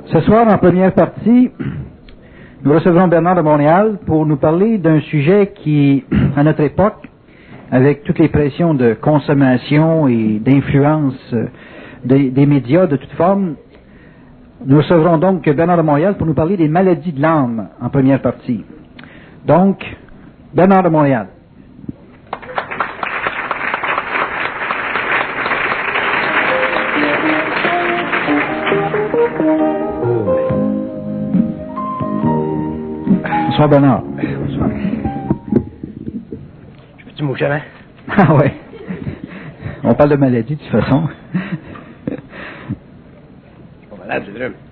Ce soir, en première partie, nous recevrons Bernard de Montréal pour nous parler d'un sujet qui, à notre époque, avec toutes les pressions de consommation et d'influence des médias de toute forme, nous recevrons donc Bernard de Montréal pour nous parler des maladies de l'âme en première partie. Donc, Bernard de Montréal. Bonsoir Bernard. Bonsoir. Je peux-tu moucher avant? Ah ouais. On parle de maladie de toute façon. Je suis pas malade, c'est vrai.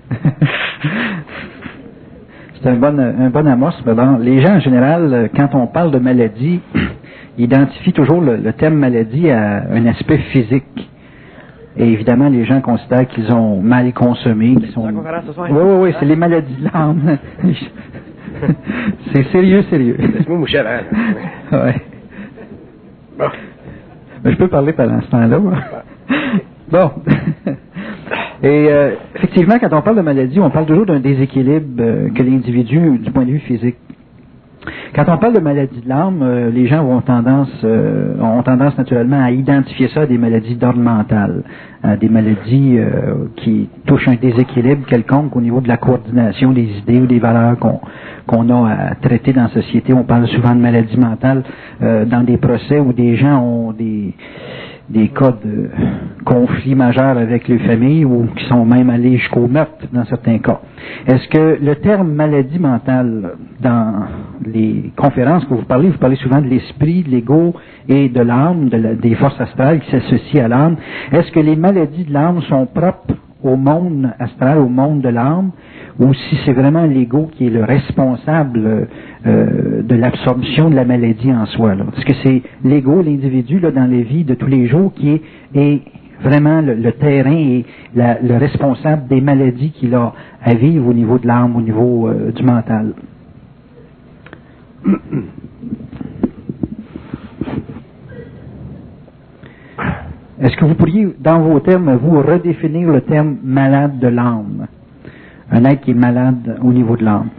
C'est un bon amorce, Bernard. Les gens en général, quand on parle de maladie, identifient toujours le terme maladie à un aspect physique. Et évidemment, les gens considèrent qu'ils ont mal consommé, qu'ils sont... Oui, c'est les maladies de l'âme. C'est sérieux. Laisse-moi moucher avant. Ouais. Bon. Mais je peux parler pendant ce temps-là. Bon. Et effectivement, quand on parle de maladie, on parle toujours d'un déséquilibre que l'individu du point de vue physique. Quand on parle de maladie de l'âme, les gens ont tendance naturellement à identifier ça à des maladies d'ordre mental, à des maladies qui touchent un déséquilibre quelconque au niveau de la coordination des idées ou des valeurs qu'on a à traiter dans la société. On parle souvent de maladies mentales dans des procès où des gens ont des cas de conflits majeurs avec les familles ou qui sont même allés jusqu'au meurtre dans certains cas. Est-ce que le terme maladie mentale, dans les conférences que vous parlez souvent de l'esprit, de l'ego et de l'âme, des forces astrales qui s'associent à l'âme. Est-ce que les maladies de l'âme sont propres au monde astral, au monde de l'âme, ou si c'est vraiment l'ego qui est le responsable de l'absorption de la maladie en soi, là? Est-ce que c'est l'ego, l'individu, là, dans les vies de tous les jours, qui est vraiment le terrain et le responsable des maladies qu'il a à vivre au niveau de l'âme, au niveau du mental? Est-ce que vous pourriez, dans vos termes, vous redéfinir le terme malade de l'âme? Un être qui est malade au niveau de l'âme.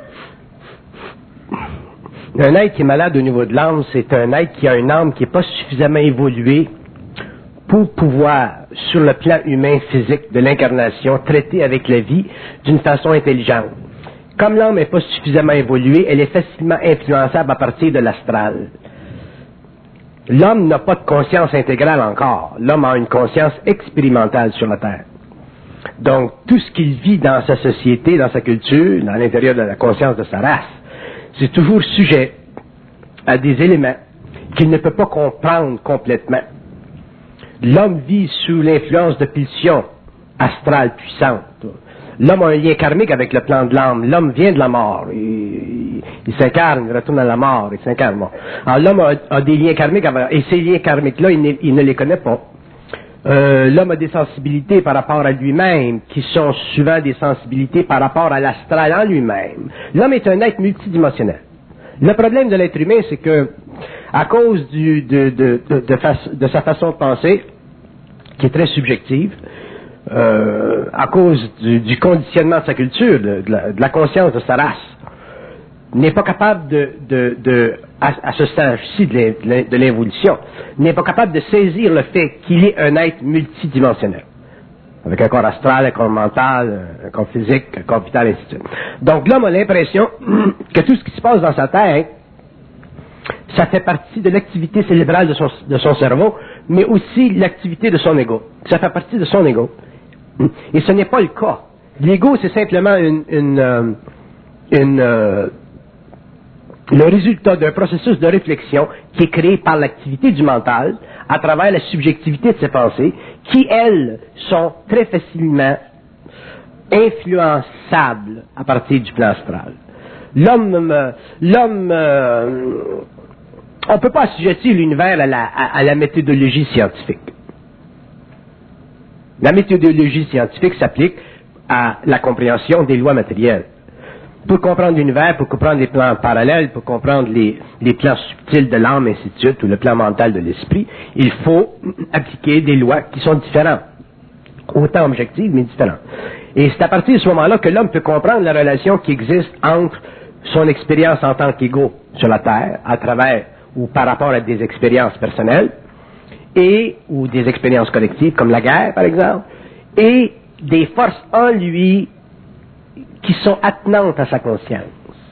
Un être qui est malade au niveau de l'âme, c'est un être qui a une âme qui n'est pas suffisamment évoluée pour pouvoir, sur le plan humain physique de l'incarnation, traiter avec la vie d'une façon intelligente. Comme l'âme n'est pas suffisamment évoluée, elle est facilement influençable à partir de l'astral. L'homme n'a pas de conscience intégrale encore. L'homme a une conscience expérimentale sur la Terre. Donc, tout ce qu'il vit dans sa société, dans sa culture, dans l'intérieur de la conscience de sa race, c'est toujours sujet à des éléments qu'il ne peut pas comprendre complètement. L'homme vit sous l'influence de pulsions astrales puissantes. L'homme a un lien karmique avec le plan de l'âme. L'homme vient de la mort. Il s'incarne, il retourne à la mort, il s'incarne. Bon. Alors l'homme a des liens karmiques, et ces liens karmiques-là, il ne les connaît pas. L'homme a des sensibilités par rapport à lui-même, qui sont souvent des sensibilités par rapport à l'astral en lui-même. L'homme est un être multidimensionnel. Le problème de l'être humain, c'est que, à cause de sa façon de penser, qui est très subjective, à cause du conditionnement de sa culture, de la conscience de sa race, n'est pas capable à ce stage-ci de l'évolution, n'est pas capable de saisir le fait qu'il est un être multidimensionnel, avec un corps astral, un corps mental, un corps physique, un corps vital, et ainsi de suite. Donc l'homme a l'impression que tout ce qui se passe dans sa tête, ça fait partie de l'activité cérébrale de son cerveau, mais aussi l'activité de son ego. Ça fait partie de son ego. Et ce n'est pas le cas. L'ego, c'est simplement le résultat d'un processus de réflexion qui est créé par l'activité du mental à travers la subjectivité de ses pensées, qui, elles, sont très facilement influençables à partir du plan astral. L'homme, on ne peut pas assujettir l'univers à la méthodologie scientifique. La méthodologie scientifique s'applique à la compréhension des lois matérielles. Pour comprendre l'univers, pour comprendre les plans parallèles, pour comprendre les plans subtils de l'âme, ainsi de suite, ou le plan mental de l'esprit, il faut appliquer des lois qui sont différentes. Autant objectives, mais différentes. Et c'est à partir de ce moment-là que l'homme peut comprendre la relation qui existe entre son expérience en tant qu'ego sur la Terre, à travers ou par rapport à des expériences personnelles, ou des expériences collectives, comme la guerre, par exemple, et des forces en lui qui sont attenantes à sa conscience.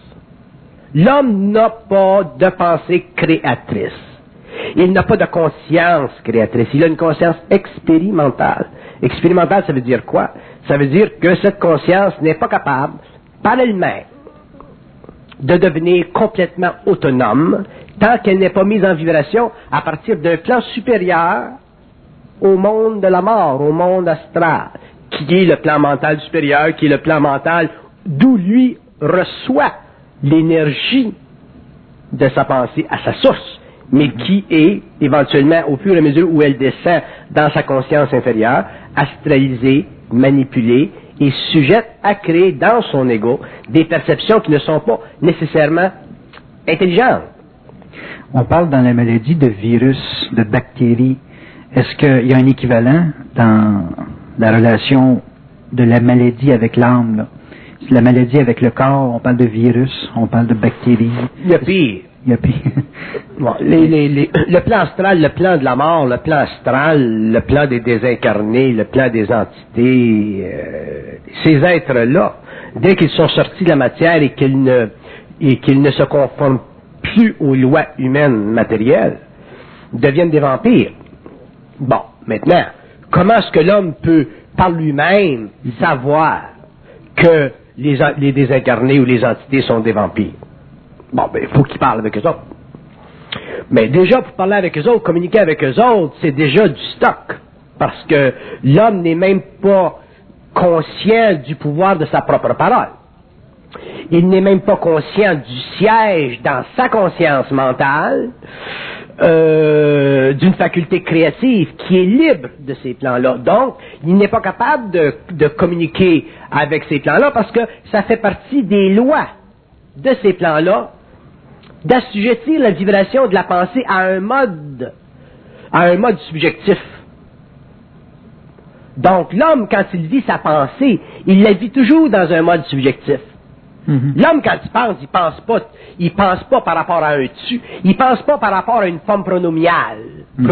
L'homme n'a pas de pensée créatrice. Il n'a pas de conscience créatrice. Il a une conscience expérimentale. Expérimentale, ça veut dire quoi? Ça veut dire que cette conscience n'est pas capable, par elle-même, de devenir complètement autonome tant qu'elle n'est pas mise en vibration à partir d'un plan supérieur au monde de la mort, au monde astral, qui est le plan mental supérieur, qui est le plan mental d'où lui reçoit l'énergie de sa pensée à sa source, mais qui est éventuellement, au fur et à mesure où elle descend dans sa conscience inférieure, astralisée, manipulée et sujette à créer dans son ego des perceptions qui ne sont pas nécessairement intelligentes. On parle dans la maladie de virus, de bactéries. Est-ce qu'il y a un équivalent dans la relation de la maladie avec l'âme, là? La maladie avec le corps, on parle de virus, on parle de bactéries. Il y a pire. Il y a pire. Bon, le plan astral, le plan de la mort, le plan astral, le plan des désincarnés, le plan des entités, ces êtres-là, dès qu'ils sont sortis de la matière et qu'ils ne se conforment plus aux lois humaines matérielles, deviennent des vampires. Bon, maintenant, comment est-ce que l'homme peut, par lui-même, savoir que les désincarnés ou les entités sont des vampires? Bon, ben, il faut qu'il parle avec eux autres. Mais déjà, pour parler avec eux autres, communiquer avec eux autres, c'est déjà du stock. Parce que l'homme n'est même pas conscient du pouvoir de sa propre parole. Il n'est même pas conscient du siège dans sa conscience mentale d'une faculté créative qui est libre de ces plans-là. Donc, il n'est pas capable de communiquer avec ces plans-là parce que ça fait partie des lois de ces plans-là d'assujettir la vibration de la pensée à un mode subjectif. Donc, l'homme, quand il vit sa pensée, il la vit toujours dans un mode subjectif. L'homme, quand il pense pas par rapport à un tu, il pense pas par rapport à une forme pronomiale,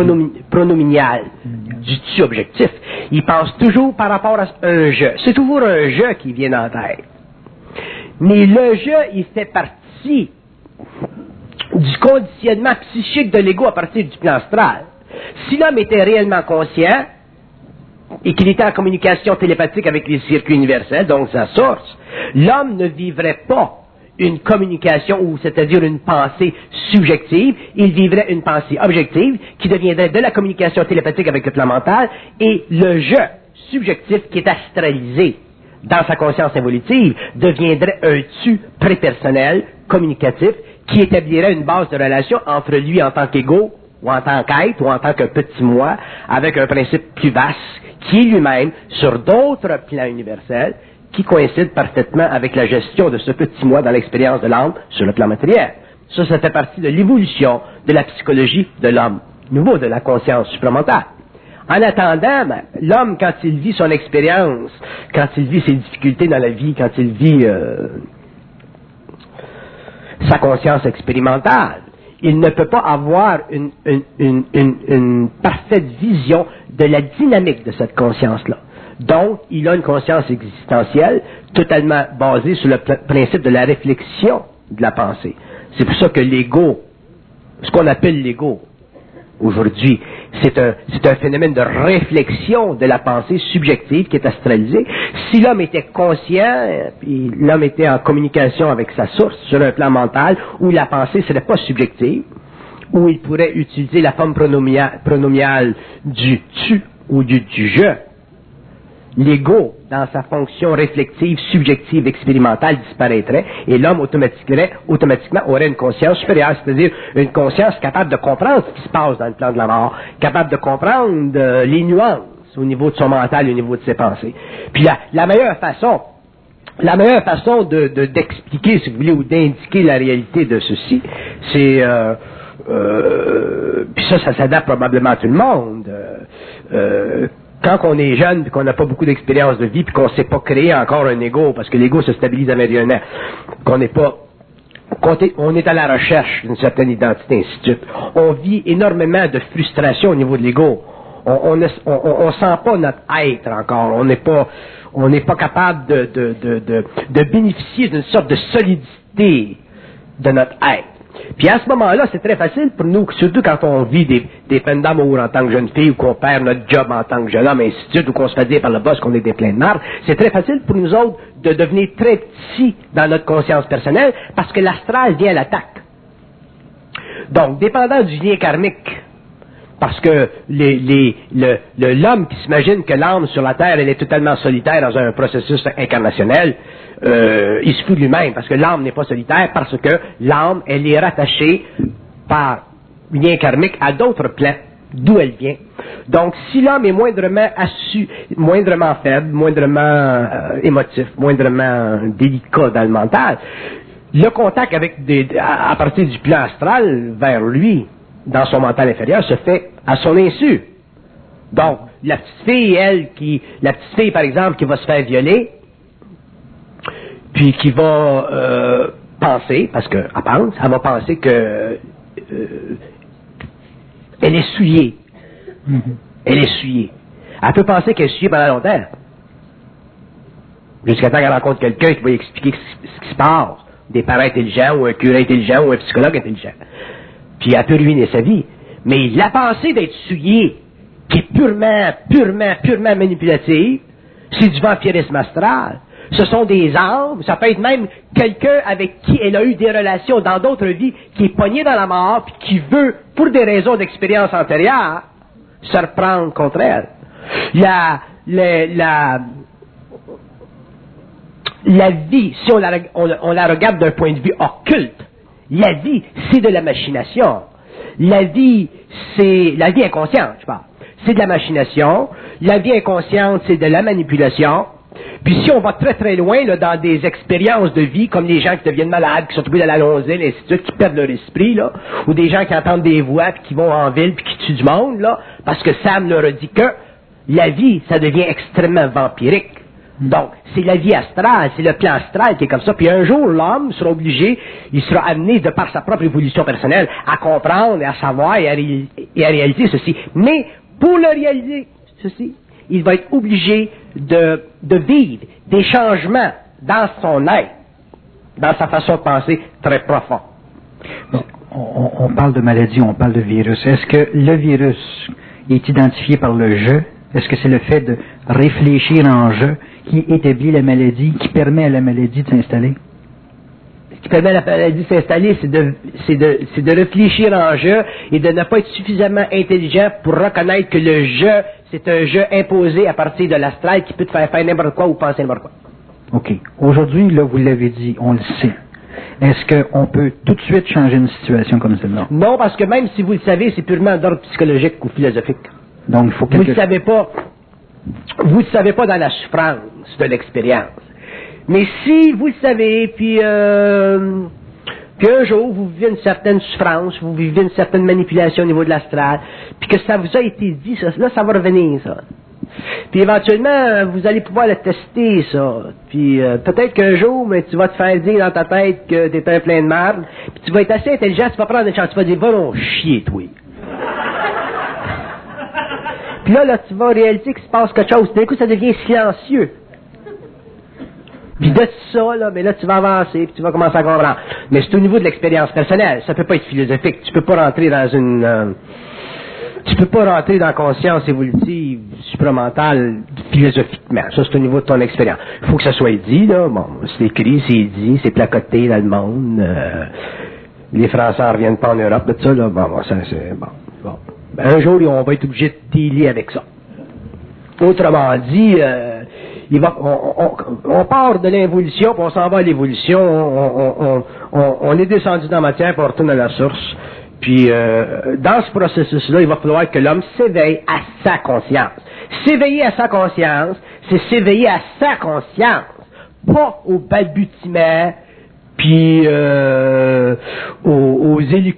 du tu objectif. Il pense toujours par rapport à un je. C'est toujours un je qui vient en tête. Mais le je, il fait partie du conditionnement psychique de l'ego à partir du plan astral. Si l'homme était réellement conscient, et qu'il était en communication télépathique avec les circuits universels, donc sa source, l'homme ne vivrait pas une communication, ou c'est-à-dire une pensée subjective, il vivrait une pensée objective qui deviendrait de la communication télépathique avec le plan mental, et le je subjectif qui est astralisé dans sa conscience évolutive deviendrait un tu prépersonnel, communicatif, qui établirait une base de relation entre lui en tant qu'ego, ou en tant qu'être, ou en tant que petit moi, avec un principe plus vaste, qui est lui-même, sur d'autres plans universels, qui coïncide parfaitement avec la gestion de ce petit moi dans l'expérience de l'âme sur le plan matériel. Ça fait partie de l'évolution de la psychologie de l'homme nouveau, de la conscience supramentale. En attendant, l'homme, quand il vit son expérience, quand il vit ses difficultés dans la vie, quand il vit sa conscience expérimentale, il ne peut pas avoir une parfaite vision de la dynamique de cette conscience-là. Donc, il a une conscience existentielle totalement basée sur le principe de la réflexion de la pensée. C'est pour ça que l'ego, ce qu'on appelle l'ego aujourd'hui, c'est un phénomène de réflexion de la pensée subjective qui est astralisée. Si l'homme était conscient, puis l'homme était en communication avec sa source sur un plan mental, où la pensée ne serait pas subjective, où il pourrait utiliser la forme pronomiale du tu ou du je, l'ego, dans sa fonction réflexive, subjective, expérimentale, disparaîtrait, et l'homme automatiquement aurait une conscience supérieure, c'est-à-dire une conscience capable de comprendre ce qui se passe dans le plan de la mort, capable de comprendre les nuances au niveau de son mental et au niveau de ses pensées. Puis la meilleure façon d'expliquer, si vous voulez, ou d'indiquer la réalité de ceci, c'est puis ça s'adapte probablement à tout le monde. quand on est jeune puis qu'on n'a pas beaucoup d'expérience de vie puis qu'on ne sait pas créer encore un ego, parce que l'ego se stabilise immédiatement, qu'on n'est pas, on est à la recherche d'une certaine identité, ainsi de suite. On vit énormément de frustration au niveau de l'ego. On sent pas notre être encore. On n'est pas capable de bénéficier d'une sorte de solidité de notre être. Puis à ce moment-là, c'est très facile pour nous, surtout quand on vit des peines d'amour en tant que jeune fille, ou qu'on perd notre job en tant que jeune homme, ainsi de suite, ou qu'on se fait dire par le boss qu'on est des pleins de marde. C'est très facile pour nous autres de devenir très petits dans notre conscience personnelle, parce que l'astral vient à l'attaque. Donc, dépendant du lien karmique, parce que l'homme qui s'imagine que l'âme sur la Terre, elle est totalement solitaire dans un processus incarnationnel, il se fout de lui-même, parce que l'âme n'est pas solitaire, parce que l'âme, elle est rattachée par lien karmique à d'autres plans, d'où elle vient. Donc, si l'homme est moindrement faible, moindrement émotif, moindrement délicat dans le mental, le contact avec à partir du plan astral vers lui, dans son mental inférieur, se fait à son insu. Donc, la petite fille, par exemple, qui va se faire violer, puis qui va penser, parce qu'elle pense, elle va penser que elle est souillée. Elle est souillée. Elle peut penser qu'elle est souillée pendant longtemps. Jusqu'à temps qu'elle rencontre quelqu'un qui va lui expliquer ce qui se passe. Des parents intelligents, ou un curé intelligent, ou un psychologue intelligent. Puis elle peut ruiner sa vie. Mais la pensée d'être souillée, qui est purement manipulative, c'est du vampirisme astral. Ce sont des âmes, ça peut être même quelqu'un avec qui elle a eu des relations dans d'autres vies, qui est pogné dans la mort, puis qui veut, pour des raisons d'expérience antérieure, se reprendre contre elle. La vie, si on la regarde d'un point de vue occulte, la vie, c'est de la machination. La vie inconsciente, je parle. C'est de la machination. La vie inconsciente, c'est de la manipulation. Puis si on va très très loin là, dans des expériences de vie, comme les gens qui deviennent malades, qui sont trouvés dans la lonzille, ainsi de suite, qui perdent leur esprit, là, ou des gens qui entendent des voix, puis qui vont en ville, puis qui tuent du monde, là, parce que Sam leur a dit que la vie, ça devient extrêmement vampirique. Donc, c'est la vie astrale, c'est le plan astral qui est comme ça. Puis un jour, l'homme sera obligé, il sera amené, de par sa propre évolution personnelle, à comprendre, et à savoir et à réaliser ceci. Mais, pour le réaliser, ceci, il va être obligé de vivre des changements dans son être, dans sa façon de penser très profond. Bon, on parle de maladie, on parle de virus. Est-ce que le virus est identifié par le je? Est-ce que c'est le fait de réfléchir en je qui établit la maladie, qui permet à la maladie de s'installer? Ce qui permet à la maladie de s'installer, c'est de réfléchir en je et de ne pas être suffisamment intelligent pour reconnaître que le je, c'est un je imposé à partir de l'astral qui peut te faire n'importe quoi ou penser n'importe quoi. OK. Aujourd'hui, là, vous l'avez dit, on le sait. Est-ce qu'on peut tout de suite changer une situation comme celle-là? Non, parce que même si vous le savez, c'est purement d'ordre psychologique ou philosophique. Donc, il faut Vous ne savez pas dans la souffrance de l'expérience. Mais si vous le savez, puis un jour vous vivez une certaine souffrance, vous vivez une certaine manipulation au niveau de l'astral, puis que ça vous a été dit, ça, là, ça va revenir, ça. Puis éventuellement, vous allez pouvoir le tester, ça. Puis peut-être qu'un jour, mais tu vas te faire dire dans ta tête que t'es un plein de merde, puis tu vas être assez intelligent, tu vas prendre une chance, tu vas dire, va donc chier, toi. Puis là, tu vas réaliser qu'il se passe quelque chose. D'un coup, ça devient silencieux. Puis de ça, là, mais là, tu vas avancer, puis tu vas commencer à comprendre. Mais c'est au niveau de l'expérience personnelle. Ça peut pas être philosophique. Tu peux pas rentrer dans tu peux pas rentrer dans la conscience évolutive, supramentale, philosophiquement. Ça, c'est au niveau de ton expérience. Il faut que ça soit dit, là. Bon, c'est écrit, c'est dit, c'est placoté dans le monde. Les Français ne reviennent pas en Europe de ça, là. Bon, ça, c'est bon. Un jour, on va être obligé de dealer avec ça. Autrement dit, on part de l'involution, puis on s'en va à l'évolution, on est descendu dans la matière, puis on retourne à la source. Puis, dans ce processus-là, il va falloir que l'homme s'éveille à sa conscience. S'éveiller à sa conscience, c'est s'éveiller à sa conscience, pas au balbutiement, puis aux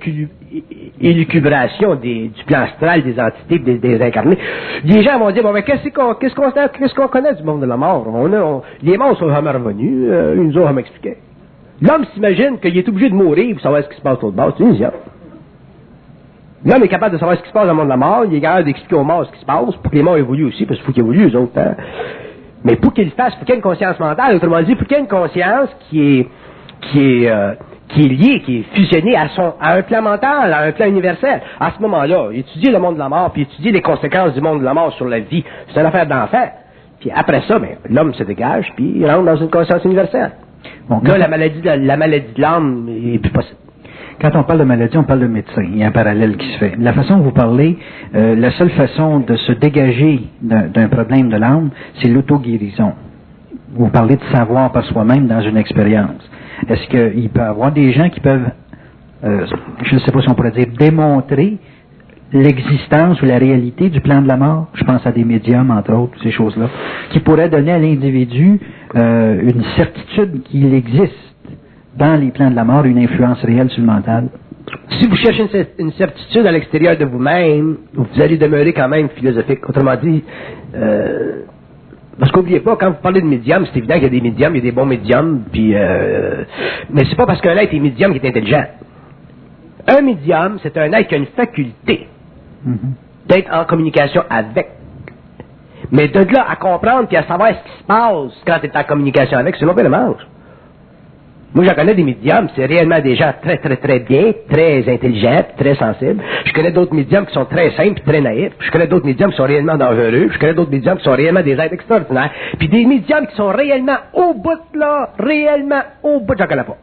élucubration du plan astral, des entités, des incarnés, les gens vont dire, bon, mais qu'est-ce qu'on connaît du monde de la mort? Les morts sont jamais revenus, ils nous ont jamais expliqué. L'homme s'imagine qu'il est obligé de mourir pour savoir ce qui se passe l'autre bord. C'est idiot. L'homme est capable de savoir ce qui se passe dans le monde de la mort, il est capable d'expliquer aux morts ce qui se passe, pour que les morts évoluent aussi, parce qu'il faut qu'ils évoluent, eux autres. Hein. Mais pour qu'ils le fassent, pour qu'il y ait une conscience mentale, autrement dit, pour qu'il y ait une conscience qui est liée, qui est fusionnée à un plan mental, à un plan universel. À ce moment-là, étudier le monde de la mort, puis étudier les conséquences du monde de la mort sur la vie, c'est une affaire d'enfer. Puis après ça, ben, l'homme se dégage, puis il rentre dans une conscience universelle. Donc là, la maladie de l'âme est plus possible. Quand on parle de maladie, on parle de médecin. Il y a un parallèle qui se fait. La façon dont vous parlez, la seule façon de se dégager d'un problème de l'âme, c'est l'auto-guérison. Vous parlez de savoir par soi-même dans une expérience. Est-ce qu'il peut y avoir des gens qui peuvent, je ne sais pas si on pourrait dire, démontrer l'existence ou la réalité du plan de la mort? Je pense à des médiums, entre autres, ces choses-là, qui pourraient donner à l'individu une certitude qu'il existe dans les plans de la mort, une influence réelle sur le mental. Si vous cherchez une certitude à l'extérieur de vous-même, vous allez demeurer quand même philosophique. Autrement dit, parce qu'oubliez pas, quand vous parlez de médium, c'est évident qu'il y a des médiums, il y a des bons médiums, puis mais c'est pas parce qu'un être est médium qu'il est intelligent. Un médium, c'est un être qui a une faculté d'être en communication avec. Mais de là à comprendre et à savoir ce qui se passe quand tu es en communication avec, c'est l'autre le manche. Moi, j'en connais des médiums, c'est réellement des gens très, très, très bien, très intelligents, très sensibles. Je connais d'autres médiums qui sont très simples, très naïfs. Je connais d'autres médiums qui sont réellement dangereux. Je connais d'autres médiums qui sont réellement des êtres extraordinaires. Puis des médiums qui sont réellement au bout, là, réellement au bout, j'en connais pas.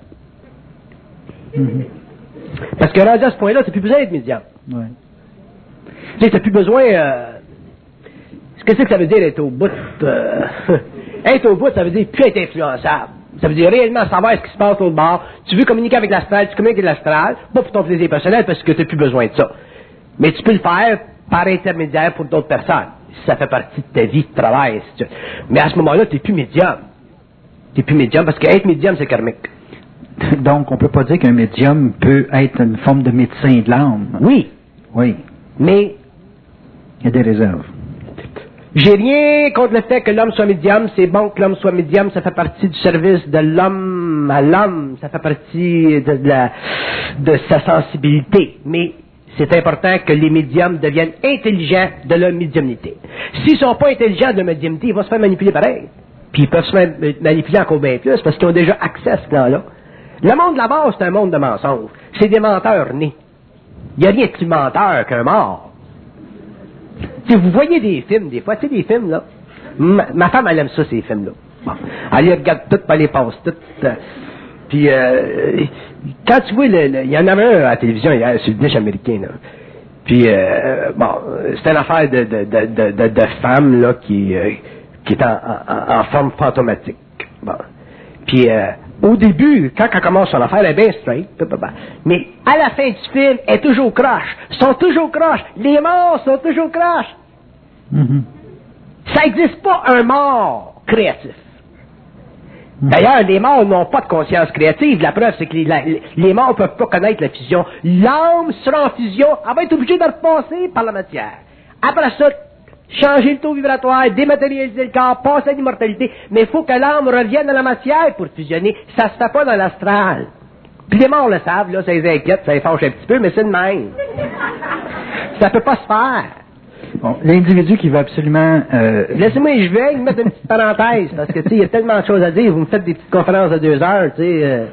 Parce que rendu à ce point-là, t'as plus besoin d'être médium. Ouais. Tu sais, t'as plus besoin... Qu'est-ce que ça veut dire être au bout? Être au bout, ça veut dire plus être influençable. Ça veut dire réellement savoir ce qui se passe l'autre bord. Tu veux communiquer avec l'astral, tu communiques avec l'astral, pas pour ton plaisir personnel parce que tu n'as plus besoin de ça. Mais tu peux le faire par intermédiaire pour d'autres personnes. Ça fait partie de ta vie de travail. Mais à ce moment-là, tu n'es plus médium. Tu n'es plus médium parce qu'être médium, c'est karmique. Donc, on ne peut pas dire qu'un médium peut être une forme de médecin de l'âme. Oui. Oui. Mais il y a des réserves. J'ai rien contre le fait que l'homme soit médium. C'est bon que l'homme soit médium. Ça fait partie du service de l'homme à l'homme. Ça fait partie de sa sensibilité. Mais c'est important que les médiums deviennent intelligents de leur médiumnité. S'ils ne sont pas intelligents de leur médiumnité, ils vont se faire manipuler pareil. Puis ils peuvent se faire manipuler encore bien plus parce qu'ils ont déjà accès à ce plan-là. Le monde de la mort, c'est un monde de mensonges. C'est des menteurs nés. Il n'y a rien de plus menteur qu'un mort. Si vous voyez des films, des fois, tu sais, des films, là. Ma femme, elle aime ça, ces films-là. Bon. Elle les regarde toutes, puis elle les passe toutes. Puis, quand tu vois, il y en avait un à la télévision hier, sur le Dish américain, là. Puis, bon, c'était une affaire de femme, là, qui est en forme fantomatique. Bon. Puis, au début, quand elle commence son affaire, elle est bien straight. Mais à la fin du film, elle est toujours croche. Ils sont toujours croches. Les morts sont toujours croches. Ça n'existe pas un mort créatif. D'ailleurs, les morts n'ont pas de conscience créative. La preuve, c'est que les morts ne peuvent pas connaître la fusion. L'âme sera en fusion. Elle va être obligée de repasser par la matière. Après ça, changer le taux vibratoire, dématérialiser le corps, passer à l'immortalité, mais il faut que l'âme revienne à la matière pour fusionner. Ça se fait pas dans l'astral. Puis les morts le savent, là, ça les inquiète, ça les fâche un petit peu, mais c'est de même. Ça peut pas se faire. Bon, l'individu qui veut absolument... Laissez-moi, je vais mettre une petite parenthèse, parce que, tu sais, il y a tellement de choses à dire, vous me faites des petites conférences de 2 heures, tu sais.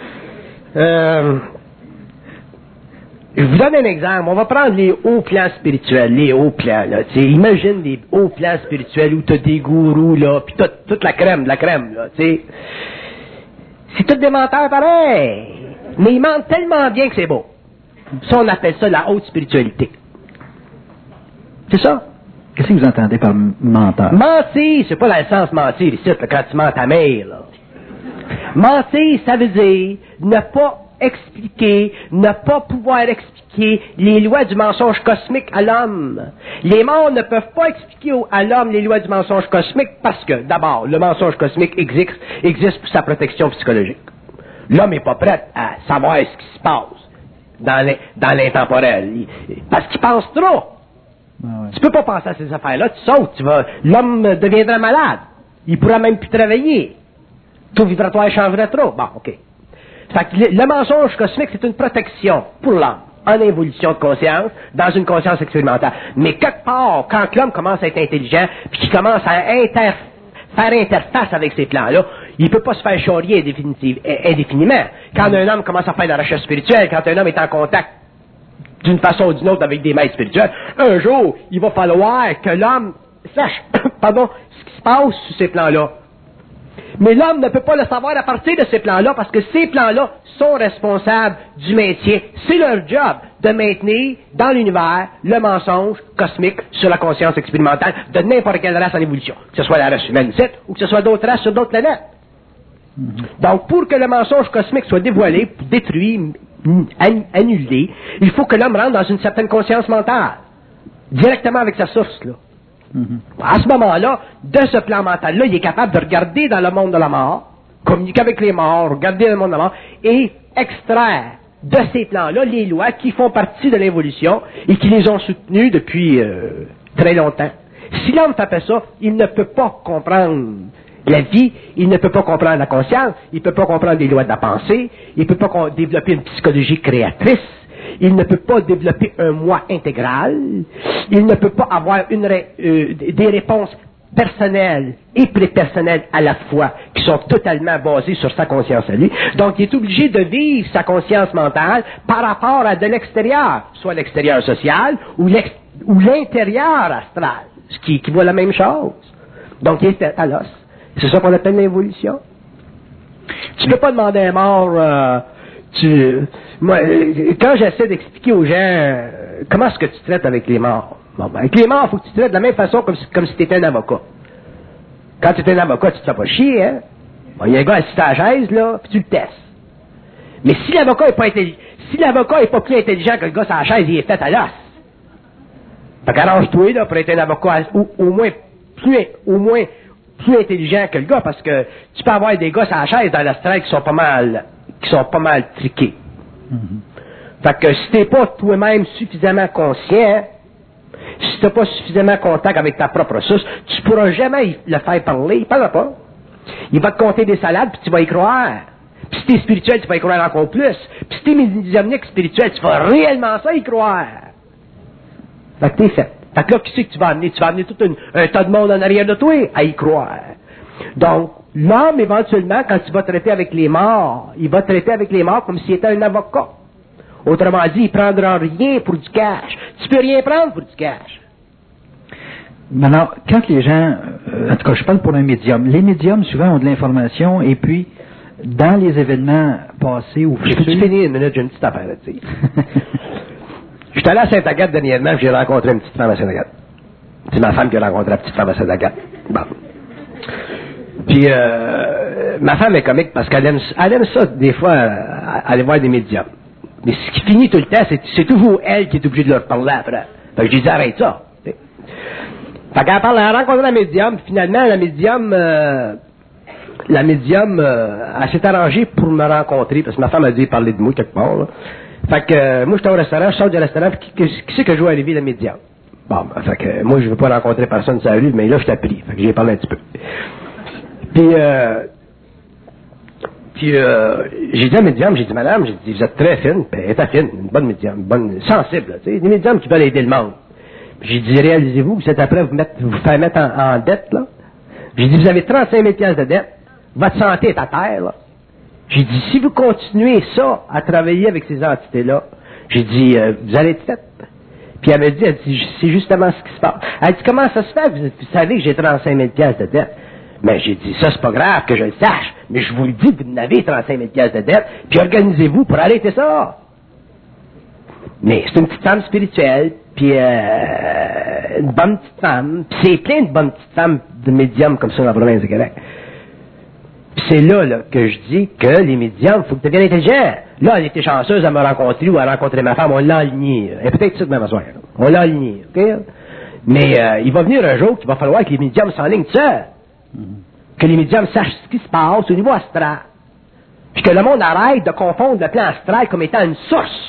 Je vous donne un exemple. On va prendre les hauts plans spirituels, les hauts plans, là. Tu sais, imagine les hauts plans spirituels où t'as des gourous, là, pis toute la crème, là, tu sais. C'est tout des menteurs pareil. Mais ils mentent tellement bien que c'est beau. Ça, on appelle ça la haute spiritualité. C'est ça. Qu'est-ce que vous entendez par menteur? Mentir, c'est pas dans le sens mentir ici, là, quand tu mens ta mère, là. Mentir, ça veut dire ne pas expliquer, ne pas pouvoir expliquer les lois du mensonge cosmique à l'homme. Les morts ne peuvent pas expliquer à l'homme les lois du mensonge cosmique parce que, d'abord, le mensonge cosmique existe pour sa protection psychologique. L'homme n'est pas prêt à savoir ce qui se passe. dans l'intemporel. Parce qu'il pense trop. Tu peux pas penser à ces affaires-là, tu sautes, l'homme deviendra malade. Il pourra même plus travailler. Tout vibratoire changerait trop. Bon, OK. Fait que le mensonge cosmique, c'est une protection pour l'homme, en évolution de conscience, dans une conscience expérimentale. Mais quelque part, quand l'homme commence à être intelligent, puis qu'il commence à faire interface avec ces plans-là, il peut pas se faire charrier indéfiniment. Quand un homme commence à faire de la recherche spirituelle, quand un homme est en contact d'une façon ou d'une autre avec des maîtres spirituels, un jour, il va falloir que l'homme sache, ce qui se passe sur ces plans-là. Mais l'homme ne peut pas le savoir à partir de ces plans-là, parce que ces plans-là sont responsables du maintien. C'est leur job de maintenir dans l'univers le mensonge cosmique sur la conscience expérimentale de n'importe quelle race en évolution, que ce soit la race humaine ici, ou que ce soit d'autres races sur d'autres planètes. Donc, pour que le mensonge cosmique soit dévoilé, détruit, annulé, il faut que l'homme rentre dans une certaine conscience mentale, directement avec sa source, là. À ce moment-là, de ce plan mental-là, il est capable de regarder dans le monde de la mort, communiquer avec les morts, regarder le monde de la mort, et extraire de ces plans-là les lois qui font partie de l'évolution et qui les ont soutenues depuis très longtemps. Si l'homme fait ça, il ne peut pas comprendre la vie, il ne peut pas comprendre la conscience, il ne peut pas comprendre les lois de la pensée, il ne peut pas développer une psychologie créatrice, il ne peut pas développer un moi intégral, il ne peut pas avoir des réponses personnelles et prépersonnelles à la fois, qui sont totalement basées sur sa conscience à lui. Donc, il est obligé de vivre sa conscience mentale par rapport à de l'extérieur, soit l'extérieur social ou l'intérieur astral, ce qui équivaut à la même chose. Donc, il est à l'os. C'est ça qu'on appelle l'évolution. Tu ne peux pas demander à un mort... Moi, quand j'essaie d'expliquer aux gens comment est-ce que tu traites avec les morts, avec les morts, il faut que tu traites de la même façon comme si tu étais un avocat. Quand tu es un avocat, tu te fais pas chier, hein? Il y a un gars assis à la chaise, là, puis tu le testes. Mais si l'avocat est pas plus intelligent que le gars sur la chaise, il est fait à l'os. Fait qu'arrange-toi, là, pour être un avocat au moins plus intelligent que le gars, parce que tu peux avoir des gars sur la chaise dans l'astral qui sont pas mal triqués. Fait que si t'es pas toi-même suffisamment conscient, si t'as pas suffisamment contact avec ta propre source, tu pourras jamais le faire parler. Il parlera pas. Il va te compter des salades, puis tu vas y croire. Puis si t'es spirituel, tu vas y croire encore plus. Puis si t'es médiumnique spirituel, tu vas réellement ça y croire. Fait que t'es fait. Fait que là, qui c'est que tu vas amener? Tu vas amener tout un tas de monde en arrière de toi à y croire. Donc, l'homme, éventuellement, quand il va traiter avec les morts, il va traiter avec les morts comme s'il était un avocat. Autrement dit, il ne prendra rien pour du cash. Tu peux rien prendre pour du cash. Maintenant, quand les gens, en tout cas, je parle pour un médium, les médiums, souvent, ont de l'information, et puis, dans les événements passés ou futurs... Je peux finir une minute, j'ai une petite affaire à dire. Je suis allé à Sainte-Agathe dernièrement, puis j'ai rencontré une petite femme à Sainte-Agathe. C'est ma femme qui a rencontré la petite femme à Sainte-Agathe. Bon. Puis, ma femme est comique parce qu'elle aime ça, des fois, aller voir des médiums. Mais ce qui finit tout le temps, c'est toujours elle qui est obligée de leur parler après. Fait que je lui dis, arrête ça. T'sais. Fait qu'elle parle, elle a rencontré la médium, finalement, la médium, elle s'est arrangée pour me rencontrer, parce que ma femme a dû parler de moi quelque part, là. Fait que, moi, j'étais au restaurant, je sors du restaurant, puis qui c'est que je vois arriver la médium? Bon, fait que, moi, je veux pas rencontrer personne sur la rue, mais là, je t'ai pris. Fait que j'ai parlé un petit peu. Puis, j'ai dit à la médium, j'ai dit, madame, j'ai dit, vous êtes très fine, ben, elle était fine, une bonne médium, une bonne, sensible, là, tu sais, des médiums qui veulent aider le monde. J'ai dit, réalisez-vous, vous êtes après vous faire mettre en dette, là. J'ai dit, vous avez 35 000 piastres de dette, votre santé est à terre, là. J'ai dit, si vous continuez ça, à travailler avec ces entités-là, j'ai dit, vous allez être faite. Puis elle dit, c'est justement ce qui se passe. Elle dit, comment ça se fait? Vous savez que j'ai 35 000 piastres de dette. Mais j'ai dit, ça c'est pas grave que je le sache, mais je vous le dis, vous n'avez 35 000 piastres de dette, puis organisez-vous pour arrêter ça. Mais c'est une petite femme spirituelle, puis une bonne petite femme, puis c'est plein de bonnes petites femmes de médiums comme ça dans la province de Québec. Puis c'est là que je dis que les médiums, il faut que tu deviennes intelligent. Là, elle était chanceuse à me rencontrer ou à rencontrer ma femme, on l'a alignée. Elle est peut-être ça demain soir. On l'a alignée, OK? Mais il va venir un jour qu'il va falloir que les médiums s'enlignent seuls. Que les médiums sachent ce qui se passe au niveau astral. Puis que le monde arrête de confondre le plan astral comme étant une source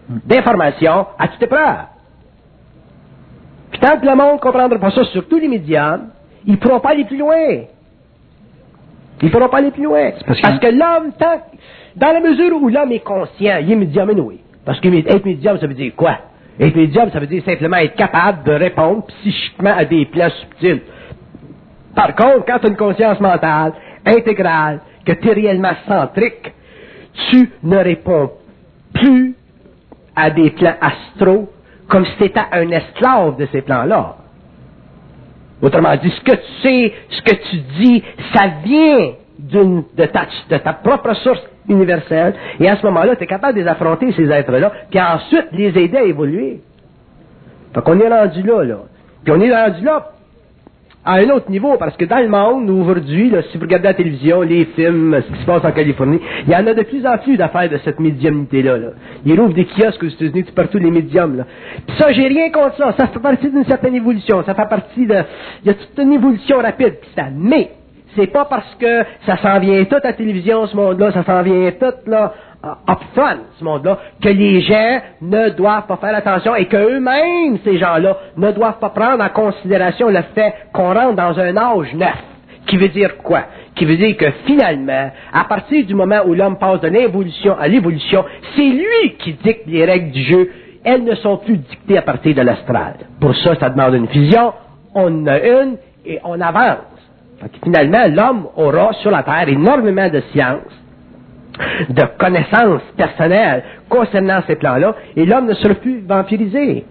d'informations à toute épreuve. Puis tant que le monde ne comprendra pas ça, surtout les médiums, ils ne pourront pas aller plus loin. Ils ne pourront pas aller plus loin. Parce que l'homme, dans la mesure où l'homme est conscient, il est médium, oui. Parce que être médium, ça veut dire quoi? Être médium, ça veut dire simplement être capable de répondre psychiquement à des plans subtils. Par contre, quand tu as une conscience mentale, intégrale, que tu es réellement centrique, tu ne réponds plus à des plans astraux comme si tu étais un esclave de ces plans-là. Autrement dit, ce que tu sais, ce que tu dis, ça vient de ta propre source universelle, et à ce moment-là, tu es capable de les affronter, ces êtres-là, puis ensuite les aider à évoluer. Fait qu'on est rendu là. Puis on est rendu là à un autre niveau, parce que dans le monde, aujourd'hui, là, si vous regardez la télévision, les films, ce qui se passe en Californie, il y en a de plus en plus d'affaires de cette médiumnité-là. Là. Ils ouvrent des kiosques aux États-Unis, tout partout, les médiums. Là. Puis ça, j'ai rien contre ça. Ça fait partie d'une certaine évolution. Ça fait partie de... Il y a toute une évolution rapide, puis ça. Mais, c'est pas parce que ça s'en vient tout à la télévision, ce monde-là, ça s'en vient tout, là, upfront, ce monde-là, que les gens ne doivent pas faire attention et qu'eux-mêmes, ces gens-là, ne doivent pas prendre en considération le fait qu'on rentre dans un âge neuf. Qui veut dire quoi? Qui veut dire que finalement, à partir du moment où l'homme passe de l'involution à l'évolution, c'est lui qui dicte les règles du jeu. Elles ne sont plus dictées à partir de l'astral. Pour ça, ça demande une fusion, on en a une et on avance. Fait que finalement, l'homme aura sur la Terre énormément de science, de connaissances personnelles concernant ces plans-là, et l'homme ne sera plus vampirisé.